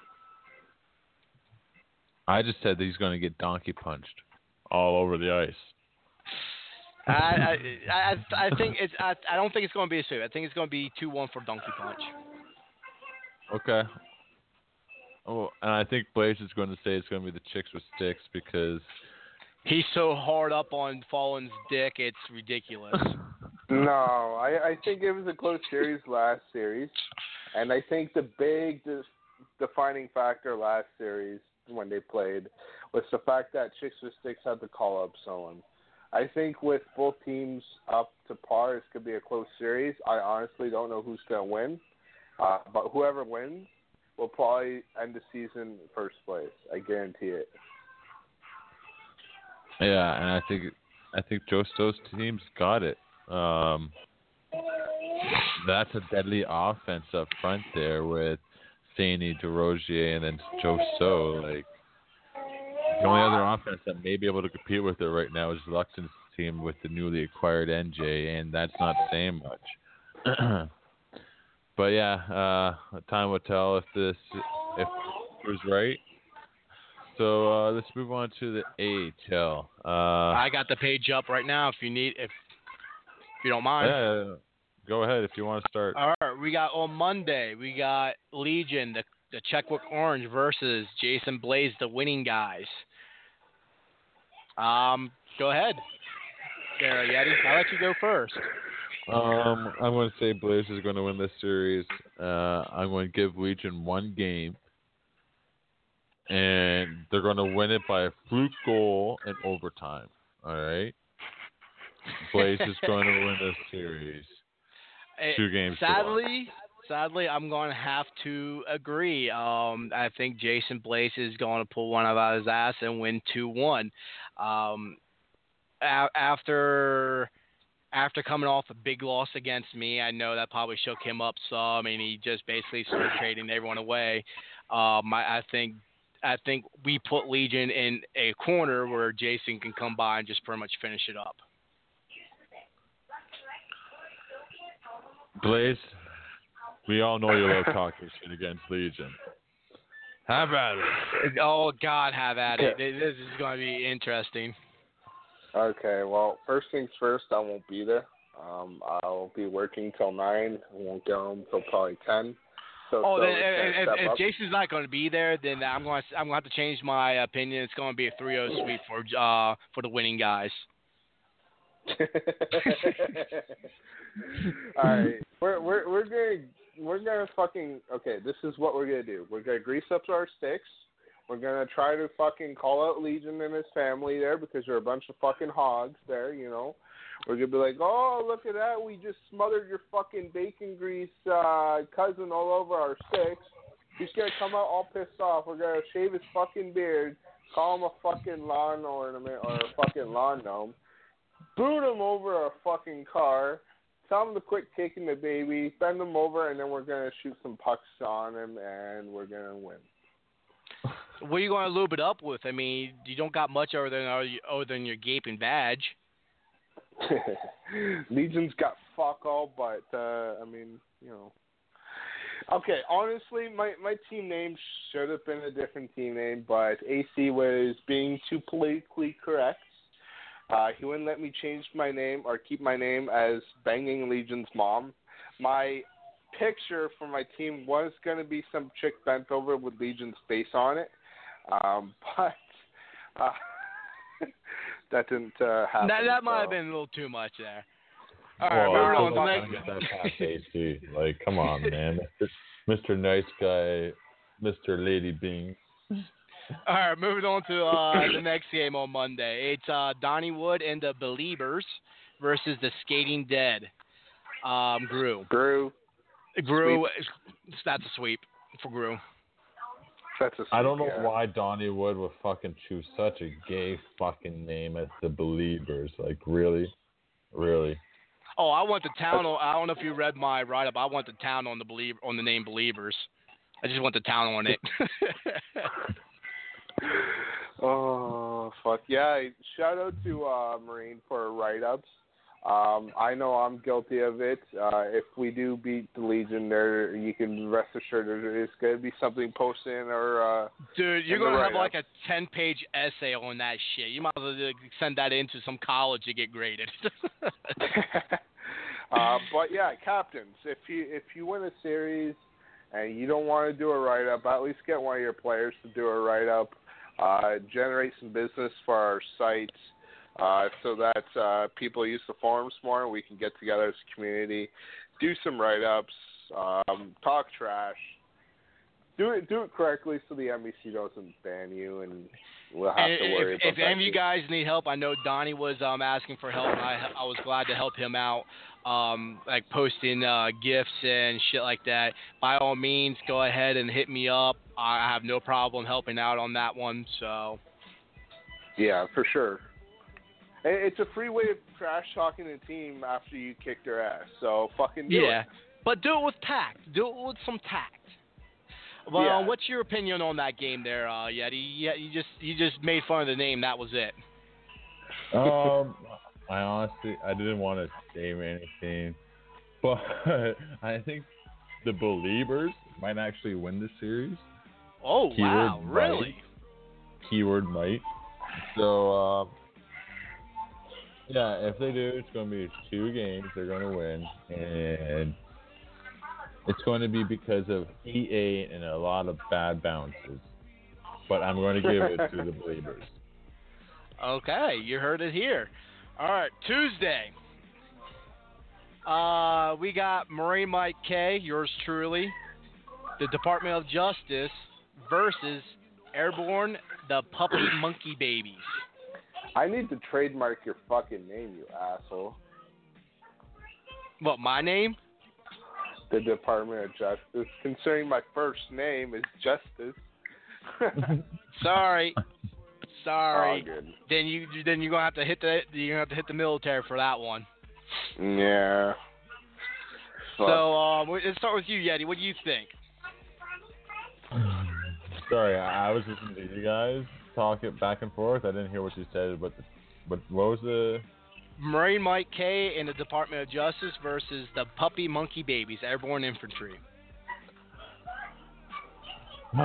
I just said that he's going to get donkey punched all over the ice. I, I I I think it's I, I don't think it's going to be a sweep. I think it's going to be two one for Donkey Punch. Okay. Oh, and I think Blaze is going to say it's going to be the Chicks with Sticks because he's so hard up on Fallen's dick, it's ridiculous. No, I, I think it was a close series last series, and I think the big de- defining factor last series when they played was the fact that Chicks with Sticks had to call up someone. I think with both teams up to par, this could be a close series. I honestly don't know who's going to win, uh, but whoever wins will probably end the season first place. I guarantee it. Yeah, and I think I think Josto's team's got it. Um, that's a deadly offense up front there with Saney, DeRozier, and then Josto. Like the only other offense that may be able to compete with it right now is Luxon's team with the newly acquired N J, and that's not saying much. But yeah, uh, time will tell if this if it was right. So uh, let's move on to the A H L. Uh, I got the page up right now. If you need, if if you don't mind. Yeah, go ahead if you want to start. All right, we got on Monday. We got Legion, the the Checkbook Orange versus Jason Blaze, the winning guys. Um, go ahead, Sarah Yeti. I'll let you go first. Um, I'm going to say Blaze is going to win this series. Uh, I'm going to give Legion one game. And they're going to win it by a fluke goal in overtime. All right? Blaze is going to win this series. Two games. Sadly, sadly, I'm going to have to agree. Um, I think Jason Blaze is going to pull one out of his ass and win two one. Um, a- after after coming off a big loss against me, I know that probably shook him up some, and he just basically started trading everyone away. Um, I, I think. I think we put Legion in a corner where Jason can come by and just pretty much finish it up. Blaze, we all know you love talking shit against Legion. Have at it. Oh, God, have at it. This is going to be interesting. Okay, well, first things first, I won't be there. Um, I'll be working till nine. I won't get home till probably ten. So, oh, so then, if, if, if Jason's not going to be there, then I'm going to I'm going to have to change my opinion. It's going to be a three oh sweep for uh for the winning guys. All right, we're we're we're gonna we're gonna fucking okay. This is what we're gonna do. We're gonna grease up our sticks. We're gonna try to fucking call out Legion and his family there because they're a bunch of fucking hogs there, you know. We're going to be like, oh, look at that. We just smothered your fucking bacon grease uh, cousin all over our sticks. He's going to come out all pissed off. We're going to shave his fucking beard, call him a fucking lawn ornament or a fucking lawn gnome, boot him over a fucking car, tell him to quit kicking the baby, bend him over, and then we're going to shoot some pucks on him, and we're going to win. What are you going to lube it up with? I mean, you don't got much other than, other than your gaping badge. Legion's got fuck all, but uh, I mean, you know. Okay, honestly, my my team name should have been a different team name, but A C was being too politically correct. Uh, he wouldn't let me change my name or keep my name as Banging Legion's mom. My picture for my team was going to be some chick bent over with Legion's face on it, um, but. Uh, That didn't uh, happen. That, that so. might have been a little too much there. All right, well, moving on I to the next. get that past A C. Like, come on, man. Mister Nice Guy, Mister Lady Bing. All right, moving on to uh, the next game on Monday. It's uh, Donnie Wood and the Believers versus the Skating Dead. Um, Gru. Gru. Gru. That's a sweep for Gru. That's a sweep, I don't know yeah. why Donnie Wood would fucking choose such a gay fucking name as the Believers. Like, really? Really? Oh, I want the town on, I don't know if you read my write-up. I want the town on the believe on the name Believers. I just want the town on it. Oh, fuck. Yeah, shout out to uh, Marine for write-ups. Um, I know I'm guilty of it. Uh, if we do beat the Legion, there you can rest assured there's going to be something posted in our. Uh, Dude, you're in going to have write-up. like a ten-page essay on that shit. You might as well send that into some college to get graded. uh, but yeah, captains. If you if you win a series, and you don't want to do a write-up, at least get one of your players to do a write-up, uh, generate some business for our sites uh, so that uh, people use the forums more and we can get together as a community, do some write-ups, um, talk trash. Do it, do it correctly so the N B C doesn't ban you, and we'll have and to worry if, about if that. any of you guys need help, I know Donnie was um, asking for help, and I I was glad to help him out, um, like posting uh, gifts and shit like that. By all means, go ahead and hit me up. I have no problem helping out on that one. So. Yeah, for sure. And it's a free way of trash talking a team after you kick their ass. So fucking do yeah, it. but do it with tact. Do it with some tact. Well, Yeah. uh, what's your opinion on that game there, uh, Yeti? Yeah, you just you just made fun of the name. That was it. Um, I honestly, I didn't want to say anything, but I think the Believers might actually win the series. Oh, Keyword wow, might. really? Keyword might. So, um, yeah, if they do, it's going to be two games they're going to win, and it's going to be because of E A and a lot of bad bounces. But I'm going to give it to the Believers. Okay, you heard it here. All right, Tuesday. Uh, we got Marine Mike K, yours truly, the Department of Justice versus Airborne, the Puppy Monkey Babies. I need to trademark your fucking name, you asshole. What, my name? The Department of Justice, considering my first name is Justice. Sorry, sorry. Oh, good. Then you then you're gonna have to hit the you're gonna have to hit the military for that one. Yeah. Fuck. So um, let's start with you, Yeti. What do you think? Sorry, I I was listening to you guys talk it back and forth. I didn't hear what you said, but but what was the? Marine Mike K in the Department of Justice versus the Puppy Monkey Babies, Airborne Infantry. Uh,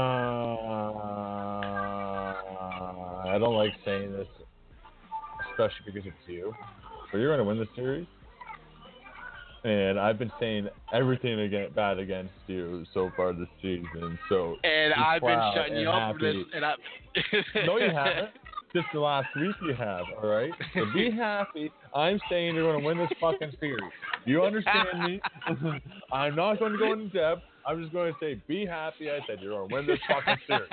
I don't like saying this, especially because it's you. But you're going to win the series. And I've been saying everything against, bad against you so far this season. So And be I've been proud shutting and you up for happy. this. And I... No, you haven't. Just the last week you have, all right? So be happy. I'm saying you're going to win this fucking series. You understand me? I'm not going to go into depth. I'm just going to say be happy. I said you're going to win this fucking series.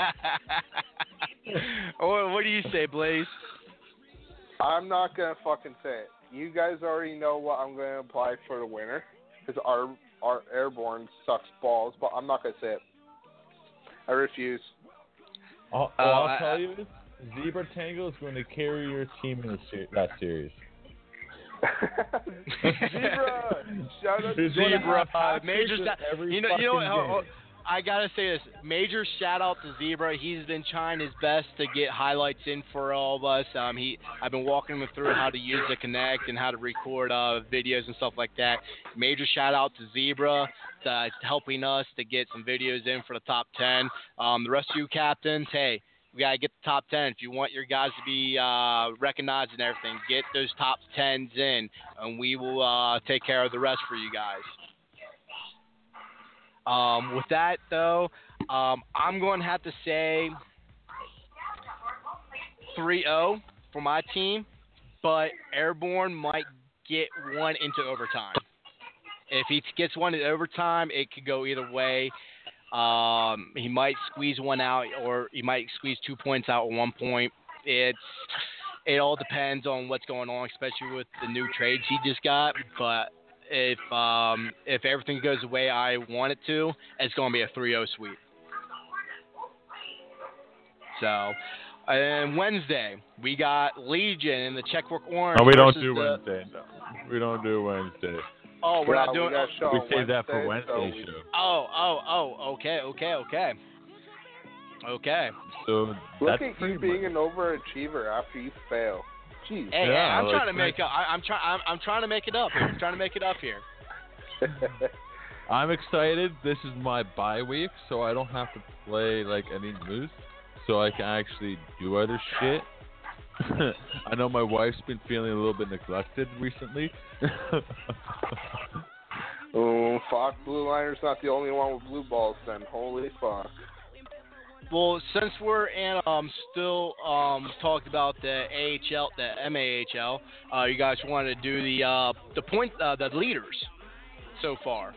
what, what do you say, Blaze? I'm not going to fucking say it. You guys already know what I'm going to apply for the winner, because our, our Airborne sucks balls, but I'm not going to say it. I refuse. All, Uh, all I'll I- tell you is Zebra Tango is going to carry your team in the ser- that series. Zebra! Shout out to He's gonna Zebra, have uh, hat major. tricks in Sh- every you know, you know what? fucking oh, oh, game. I gotta say this. Major shout out to Zebra. He's been trying his best to get highlights in for all of us. Um, he, I've been walking him through how to use the Connect and how to record uh, videos and stuff like that. Major shout out to Zebra, to helping us to get some videos in for the top ten. Um, the rest of you captains, hey, we gotta get the top ten. If you want your guys to be uh, recognized and everything, get those top tens in, and we will uh, take care of the rest for you guys. Um, with that, though, um, I'm going to have to say three oh for my team, but Airborne might get one into overtime. If he gets one in overtime, it could go either way. Um, he might squeeze one out, or he might squeeze two points out at one point. It's it all depends on what's going on, especially with the new trades he just got. But if um, if everything goes the way I want it to, it's going to be a three oh sweep. So, and Wednesday we got Legion in the Checkbook Orange. No, we don't versus do the, Wednesday. No. We don't do Wednesday. Oh, we're Well, not doing. we got a show We on save that for Wednesday, Wednesday so show. Oh, oh, oh. Okay, okay, okay. Okay. So Look that's at pretty you being much- an overachiever after you fail. Jeez. Hey, Yeah, I'm like, trying to make like- up. I, I'm trying. I'm, I'm trying to make it up here. I'm trying to make it up here. I'm excited. This is my bye week, so I don't have to play like any moves, so I can actually do other shit. I know my wife's been feeling a little bit neglected recently. Oh, fuck. Blue Liner's not the only one with blue balls then. Holy fuck. Well, since we're in, um, still um, talked about the A H L, the M A H L, uh, you guys wanted to do the uh, the point, uh, the leaders so far.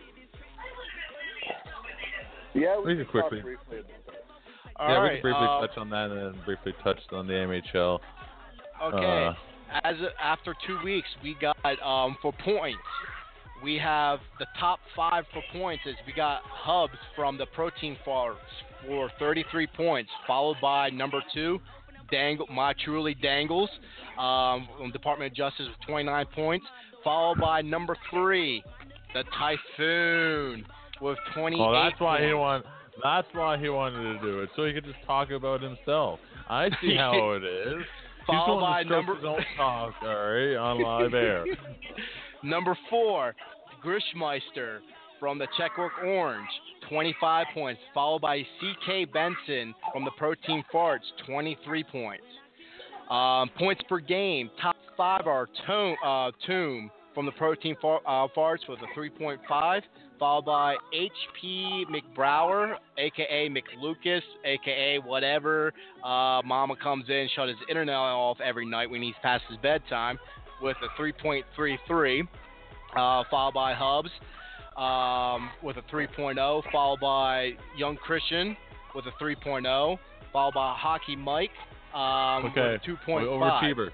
Yeah, we, We can could talk quickly- briefly about that. All yeah, right. we can briefly uh, touch on that and then briefly touch on the M H L. Okay. Uh, As after two weeks, we got um, for points. We have the top five for points. Is we got Hubs from the Protein Farts for thirty-three points, followed by number two, Dangle, My Truly Dangles, um, from Department of Justice with twenty-nine points, followed by number three, the Typhoon with twenty-eight well, that's why points. he wanted. That's why he wanted to do it, so he could just talk about himself. I see how it is. He's Followed going by to stroke number his own talk, all right, on live air. Number four, Grishmeister from the Checkwork Orange, twenty-five points, followed by C K Benson from the Protein Farts, twenty-three points. Um, points per game, top five are Tomb, uh, Tomb from the Protein far, uh, Farts with a three point five, followed by H P McBrower, a k a. McLucas, a k a whatever. Uh, Mama comes in, shut his internet off every night when he's past his bedtime with a three point three three, uh, followed by Hubs um, with a three point oh, followed by Young Christian with a three point oh, followed by Hockey Mike um, Okay. with a two point five. Overachiever.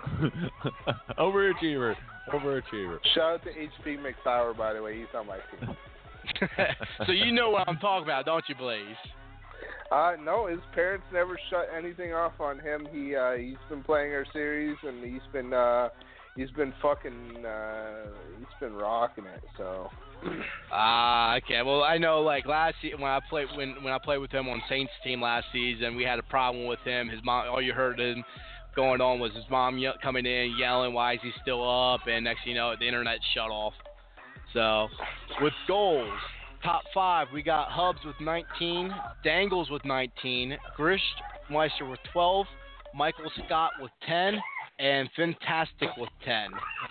Overachiever. Overachiever. Shout out to H P McBauer, by the way. He's on my team. So you know what I'm talking about, don't you, Blaze? Uh, no, his parents never shut anything off on him. He uh, he's been playing our series, and he's been uh, he's been fucking uh, he's been rocking it. So. Ah, okay. Well, I know. Like last se- when I played when when I played with him on Saints team last season, we had a problem with him. His mom. All you heard him going on was his mom ye- coming in yelling, "Why is he still up?" And next thing you know, the internet shut off. So, with goals, top five, we got Hubs with nineteen, Dangles with nineteen, Grishmeister with twelve, Michael Scott with ten, and Fantastic with ten.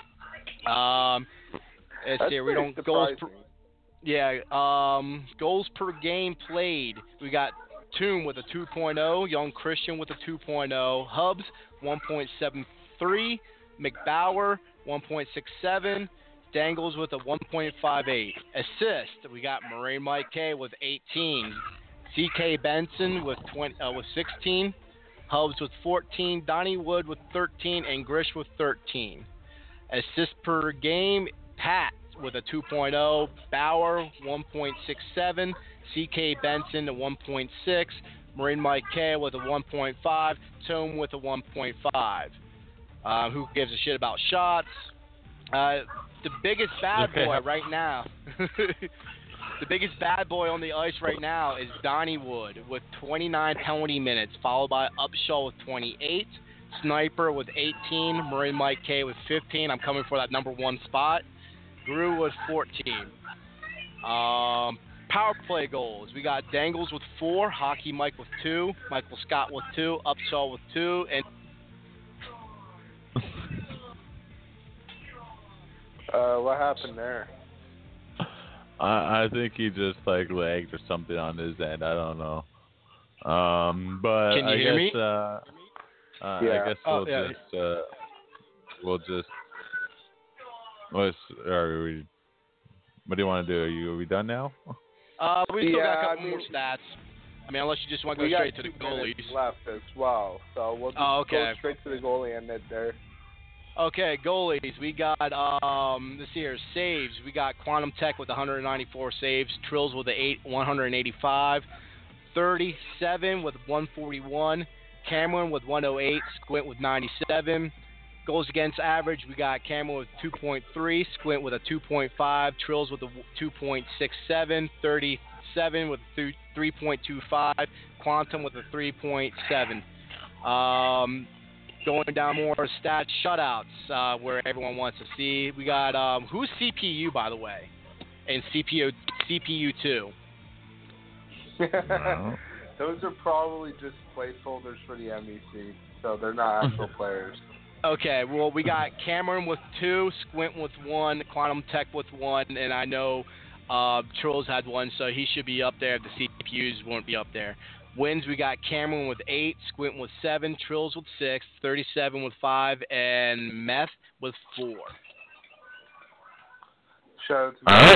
Um, let's That's see, we pretty don't goals. Per, surprising. yeah, um, goals per game played. We got Tomb with a two point oh, Young Christian with a two point oh, Hubs one point seven three, McBauer one point six seven, Dangles with a one point five eight. Assist, we got Marine Mike K with eighteen, C K Benson with twenty uh, with sixteen, Hubs with fourteen, Donnie Wood with thirteen, and Grish with thirteen. Assist per game, Pat with a two point oh, Bauer one point six seven, C K Benson a one point six, Marine Mike K with a one point five, Tome with a one point five. Uh, who gives a shit about shots? Uh, the biggest bad boy right now, the biggest bad boy on the ice right now is Donnie Wood with twenty-nine penalty minutes, followed by Upshaw with twenty-eight, Sniper with eighteen, Marine Mike K with fifteen. I'm coming for that number one spot. Grew with fourteen. Um, power play goals. We got Dangles with four, Hockey Mike with two, Michael Scott with two, Upshaw with two, and Uh, what happened there? I, I think he just like lagged or something on his end. I don't know. Um, but Can you I hear guess me? uh, uh Yeah. I guess Oh, we'll yeah. just uh, we'll just what's are we? What do you want to do? Are you are we done now? uh, we still got Yeah, a I couple mean- more stats. I mean, unless you just want to We go got straight to the two minutes goalies. left as well, so we'll just Oh, okay. go straight to the goalie and it there. Okay, goalies. We got um this here saves. We got Quantum Tech with one hundred ninety-four saves, Trills with the eight one hundred eighty-five, thirty-seven with one forty-one, Cameron with one oh eight, Squint with ninety-seven. Goals against average, we got Cameron with two point three, Squint with a two point five, Trills with a two point six seven, thirty-seven with a three point two five, Quantum with a three point seven. Um, going down more stats, shutouts, uh, where everyone wants to see. We got um, who's C P U, by the way, and C P U C P U two. Wow. Those are probably just placeholders for the M E C, so they're not actual players. Okay, well, we got Cameron with two, Squint with one, Quantum Tech with one, and I know uh, Trills had one, so he should be up there. The C P Us won't be up there. Wins, we got Cameron with eight, Squint with seven, Trills with six, thirty-seven with five, and Meth with four. Shout out to All me.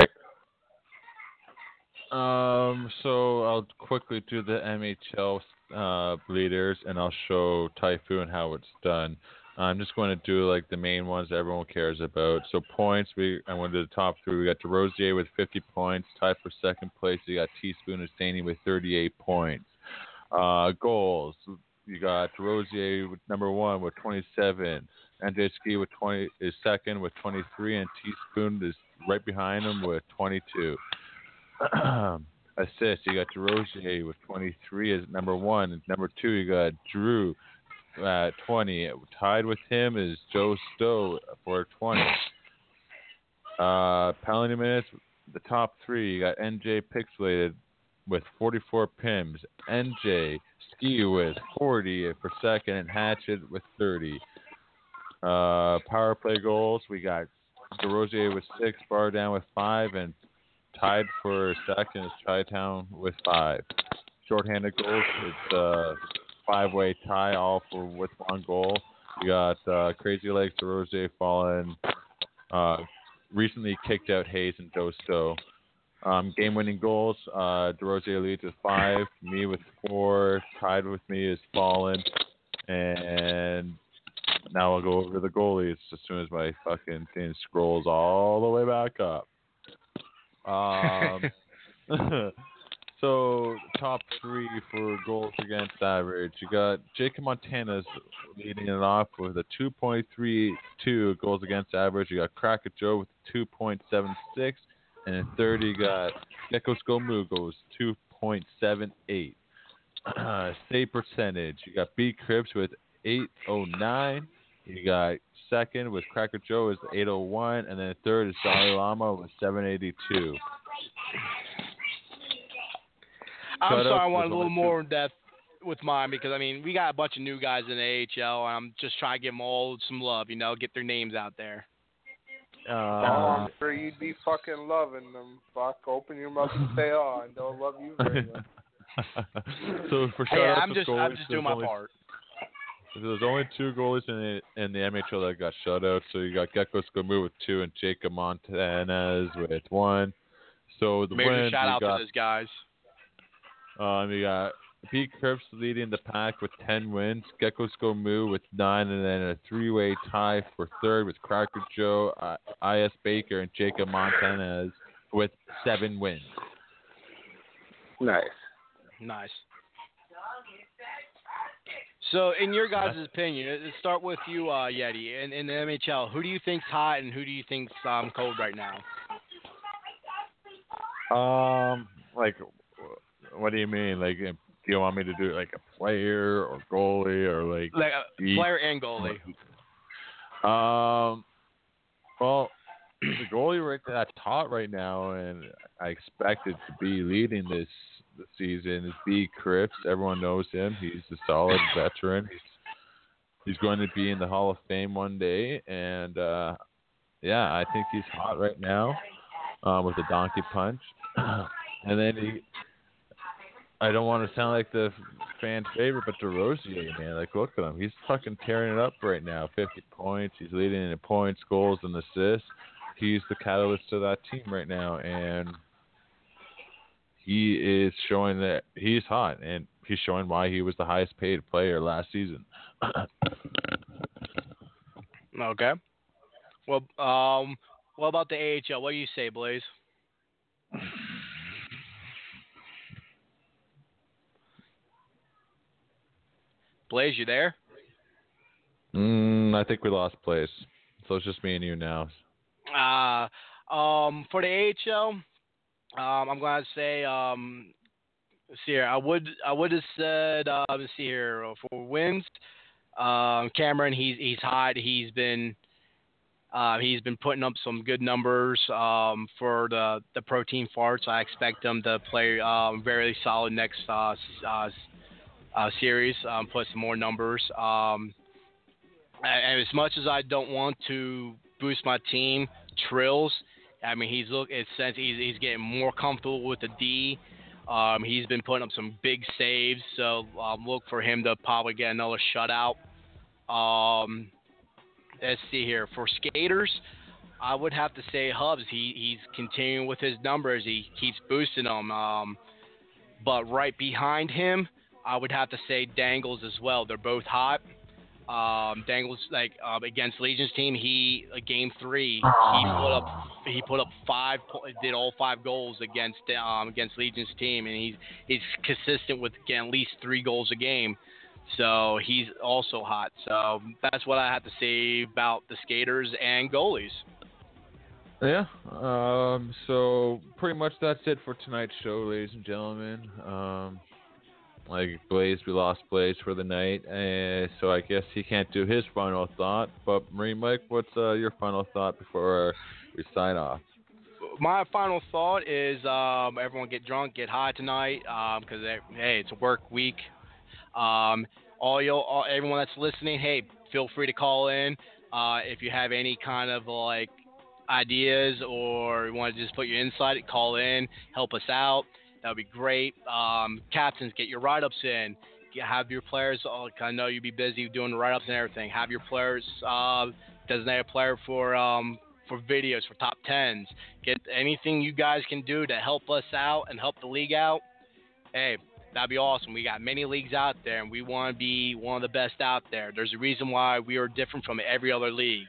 right. Um, so I'll quickly do the M H L uh, leaders, and I'll show Typhoon how it's done. I'm just going to do like the main ones that everyone cares about. So points, we I went to the top three. We got DeRosier with fifty points. Tied for second place, you got Teaspoon and Staney with thirty-eight points. Uh, goals, you got DeRosier with number one with twenty-seven. N J Ski with twenty is second with twenty-three, and Teaspoon is right behind him with twenty-two. Assists, you got DeRosier with twenty-three as number one. And number two, you got Drew at twenty. Tied with him is Joe Stowe for twenty. Uh, penalty minutes, the top three, you got N J Pixelated with forty-four P I Ms, N J Ski with forty for second, and Hatchet with thirty. Uh, power play goals, we got DeRosier with six, Bar Down with five, and tied for second is Chi-Town with five. Shorthanded goals, it's a five-way tie, all for with one goal. We got uh, Crazy Legs, DeRosier, Fallen, uh, recently kicked out Hayes and Joe Stowe. Um, game-winning goals, uh, DeRosier leads with five, me with four, tied with me is Fallen, and now I'll go over the goalies as soon as my fucking thing scrolls all the way back up. Um, so top three for goals against average. You got Jacob Montana's leading it off with a two point three two goals against average. You got Cracker Joe with two point seven six, and in third you got Gecko Skomu goes two point seven eight. Uh, save percentage. You got B Cribs with eight oh nine. You got second with Cracker Joe is eight oh one, and then third is Dalai Lama with seven eighty-two. I'm Shout sorry, out I to wanted a the little one- more in depth with mine because, I mean, we got a bunch of new guys in the A H L, and I'm just trying to give them all some love, you know, get their names out there. Oh, Um, I'm sure you'd be fucking loving them. Fuck, open your mouth and say, oh, and they'll love you very much. so for shout Hey, outs I'm of just, goalies, I'm just doing there's my only, part. There's only two goalies in the, in the M H L that got shut out. So you got Gecko Skomu with two and Jacob Montanez with one. So the Major wins, shout you out got, to those guys. Um, you got Pete Cripps leading the pack with ten wins, Gecko Skomu with nine, and then a three-way tie for third with Cracker Joe, uh, I S Baker, and Jacob Montanez with seven wins. Nice. Nice. So, in your guys' opinion, let's start with you, uh, Yeti. In, in the M H L, who do you think's hot and who do you think's um, cold right now? Um, like, what do you mean? Like, do you want me to do like a player or goalie or like? Like a each- player and goalie. Um, well, the goalie right that's hot right now, and I expect it to be leading this, this season is B. Cripps. Everyone knows him. He's a solid veteran. He's he's going to be in the Hall of Fame one day, and uh, yeah, I think he's hot right now uh, with the donkey punch. And then he, I don't want to sound like the fan favorite, but DeRosier, man, like look at him. He's fucking tearing it up right now. fifty points. He's leading in points, goals, and assists. He's the catalyst to that team right now, and he is showing that he's hot, and he's showing why he was the highest paid player last season. Okay. Well, um, what about the A H L? What do you say, Blaze? Blaze, you there? Mm, I think we lost place. So it's just me and you now. Uh, um, for the A H L, um, I'm gonna say, um, let's see here. I would, I would have said, uh, let's see here for wins. Um, Cameron, he's he's hot. He's been, uh, he's been putting up some good numbers. Um, for the the protein farts, I expect him to play um very solid next uh, uh, uh series. Um, put some more numbers. Um. and as much as I don't want to boost my team, Trills, I mean, he's look. It's since he's he's getting more comfortable with the D. Um, he's been putting up some big saves, so um, look for him to probably get another shutout. Um, let's see here for skaters. I would have to say Hubs. He he's continuing with his numbers. He keeps boosting them. Um, but right behind him, I would have to say Dangles as well. They're both hot. Um, Dangles like um, against Legion's team. He uh, game three. He put up he put up five. Did all five goals against um, against Legion's team, and he's he's consistent with getting at least three goals a game. So he's also hot. So that's what I have to say about the skaters and goalies. Yeah. Um, so pretty much that's it for tonight's show, ladies and gentlemen. Um, like Blaze, we lost Blaze for the night, and so I guess he can't do his final thought. But Marine Mike, what's uh, your final thought before we sign off? My final thought is um, everyone get drunk, get high tonight, because um, hey, it's a work week. Um, all you, all, everyone that's listening, hey, feel free to call in uh, if you have any kind of like ideas or you want to just put your insight, call in, help us out. That would be great. Um, captains, get your write-ups in. Get, have your players, oh, I know you'll be busy doing the write-ups and everything. Have your players, uh, designate a player for um, for videos, for top tens. Get anything you guys can do to help us out and help the league out. Hey, that'd be awesome. We got many leagues out there, and we want to be one of the best out there. There's a reason why we are different from every other league.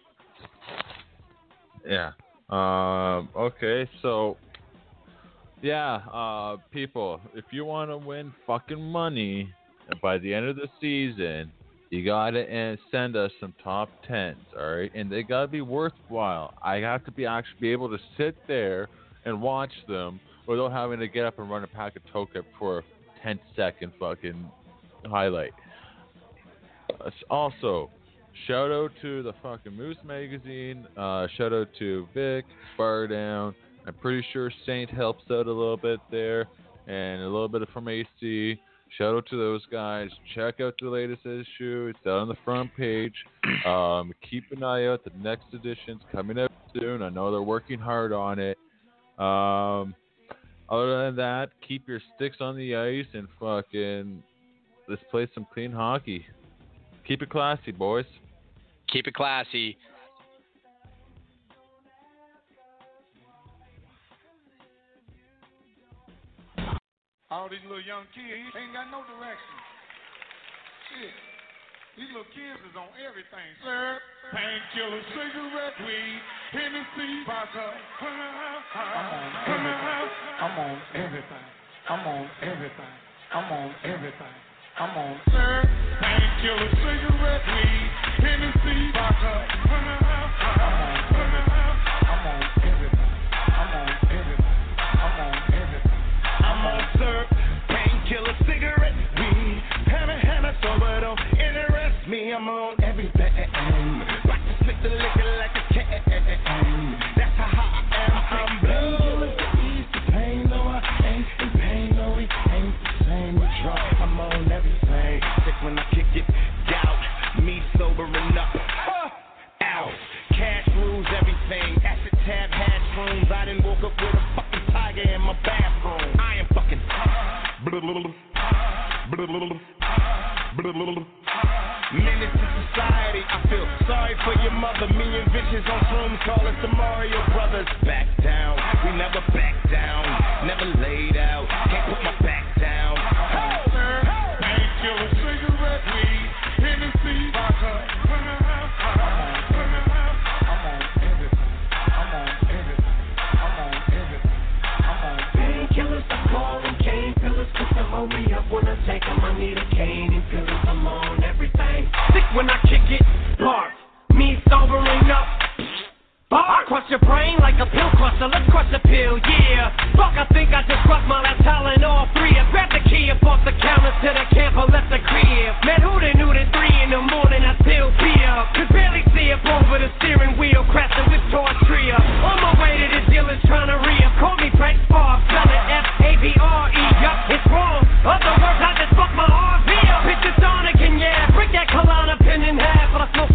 Yeah. Um, okay, so, yeah, uh, people, if you want to win fucking money by the end of the season, you got to send us some top tens, all right? And they got to be worthwhile. I have to be actually be able to sit there and watch them without having to get up and run a pack of Toka for a ten second fucking highlight. Uh, also, shout out to the fucking Moose Magazine. Uh, shout out to Vic, Bar Down. I'm pretty sure Saint helps out a little bit there, and a little bit from A C. Shout out to those guys. Check out the latest issue. It's out on the front page. Um, keep an eye out. The next edition's coming out soon. I know they're working hard on it. Um, other than that, keep your sticks on the ice and fucking let's play some clean hockey. Keep it classy, boys. Keep it classy. All these little young kids ain't got no direction. Shit. These little kids is on everything. Sir, painkiller, cigarette, weed, Hennessy, vodka. I'm on everything. I'm on everything. I'm on everything. I'm on sir, painkiller, cigarette, weed, Hennessy, vodka. I'm on everything. I'm on everything. I'm on everything. I'm on sir, painkiller, cigarette, weed, Hannah, Hannah, sober, don't interest me. I'm on everything. About to sip the liquor like a can. That's how hot I am. I'm blue. Ease the pain, no, I ain't in pain, no, we ain't the same. We drunk. I'm on everything. Sick when I kick it, doubt me sobering up. Out. Cash rules everything. Acid tab, hash rooms. I done woke up with a fucking tiger in my bathroom. I am fucking. Menace to society. I feel sorry for your mother. Me and Vicious on shrooms, call us the Mario Brothers. Back down. We never back down. Never laid out. Can't put my back down. Hey, sir. Painkiller, cigarette, weed, Hennessy, vodka. I'm on everything. I'm on everything. I'm on everything. I'm on painkillers. I call them cane pillars. Cause they hold me up when I take them. I need a cane and pillars. I'm on everything. Sick when I kick it. Bark. Me sobering up. I crush your brain like a pill crusher. Let's crush a pill, yeah. Fuck, I think I just crushed my last talent, all three. I grabbed the key and bought the counter to the camper, left the crib. Man, who they knew that three in the morning I still be up? Could barely see up over the steering wheel, crashing with Tortria. On my way to the dealers trying to re-up. Call me Brett Favre, spelling F A B R E. Yup, it's wrong. Other words, I just fucked my R V up. Picture Sonic and yeah, break that Kalana pin in half. But I smoke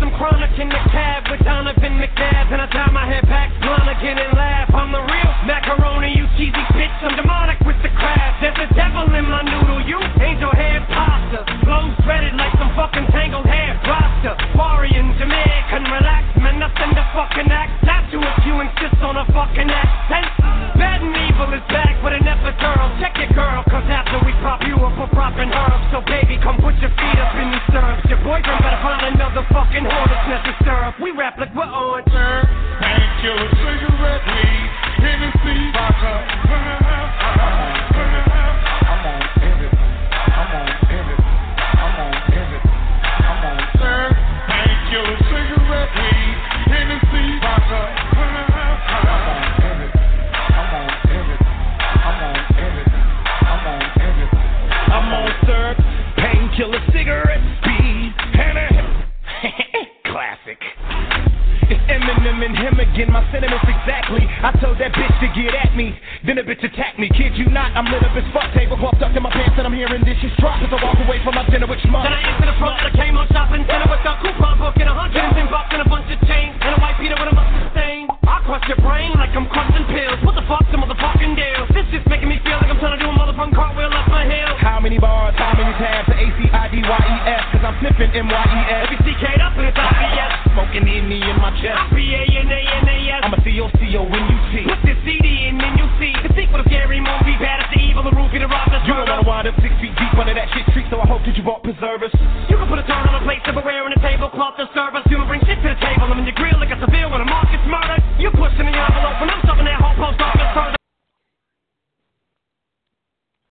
again, my sentiments exactly. I told that bitch to get at me, then the bitch attacked me. Kid you not, I'm lit up as fuck. Tablecloth tucked in my pants and I'm hearing dishes drop as I walk away from my dinner with schmuck. Then I answer the front, I came on shopping center with a coupon book and a hundred and ten bucks and a bunch of change and a white Peter with a mustard stain. I crush your brain like I'm crushing pills. What the fuck's the motherfucking deal? This shit's making me feel like I'm trying to do a motherfucking cartwheel up my hill. How many bars, how many tabs, A C I D Y E S, cause I'm sniffing M Y E S. Every C K'd up and it's I B S. Smoking N E in my chest. I P A N A N A S. I'm a C O C O when you see. Put this C D in and you see. The sequel to Scary Movie, Bad as the Evil, the Roofie, the Rock, the You don't wanna wind up six feet deep under that shit street, so I hope that you bought preservers. You can put a turn on a plate, Silverware, and a tablecloth to serve us. You don't bring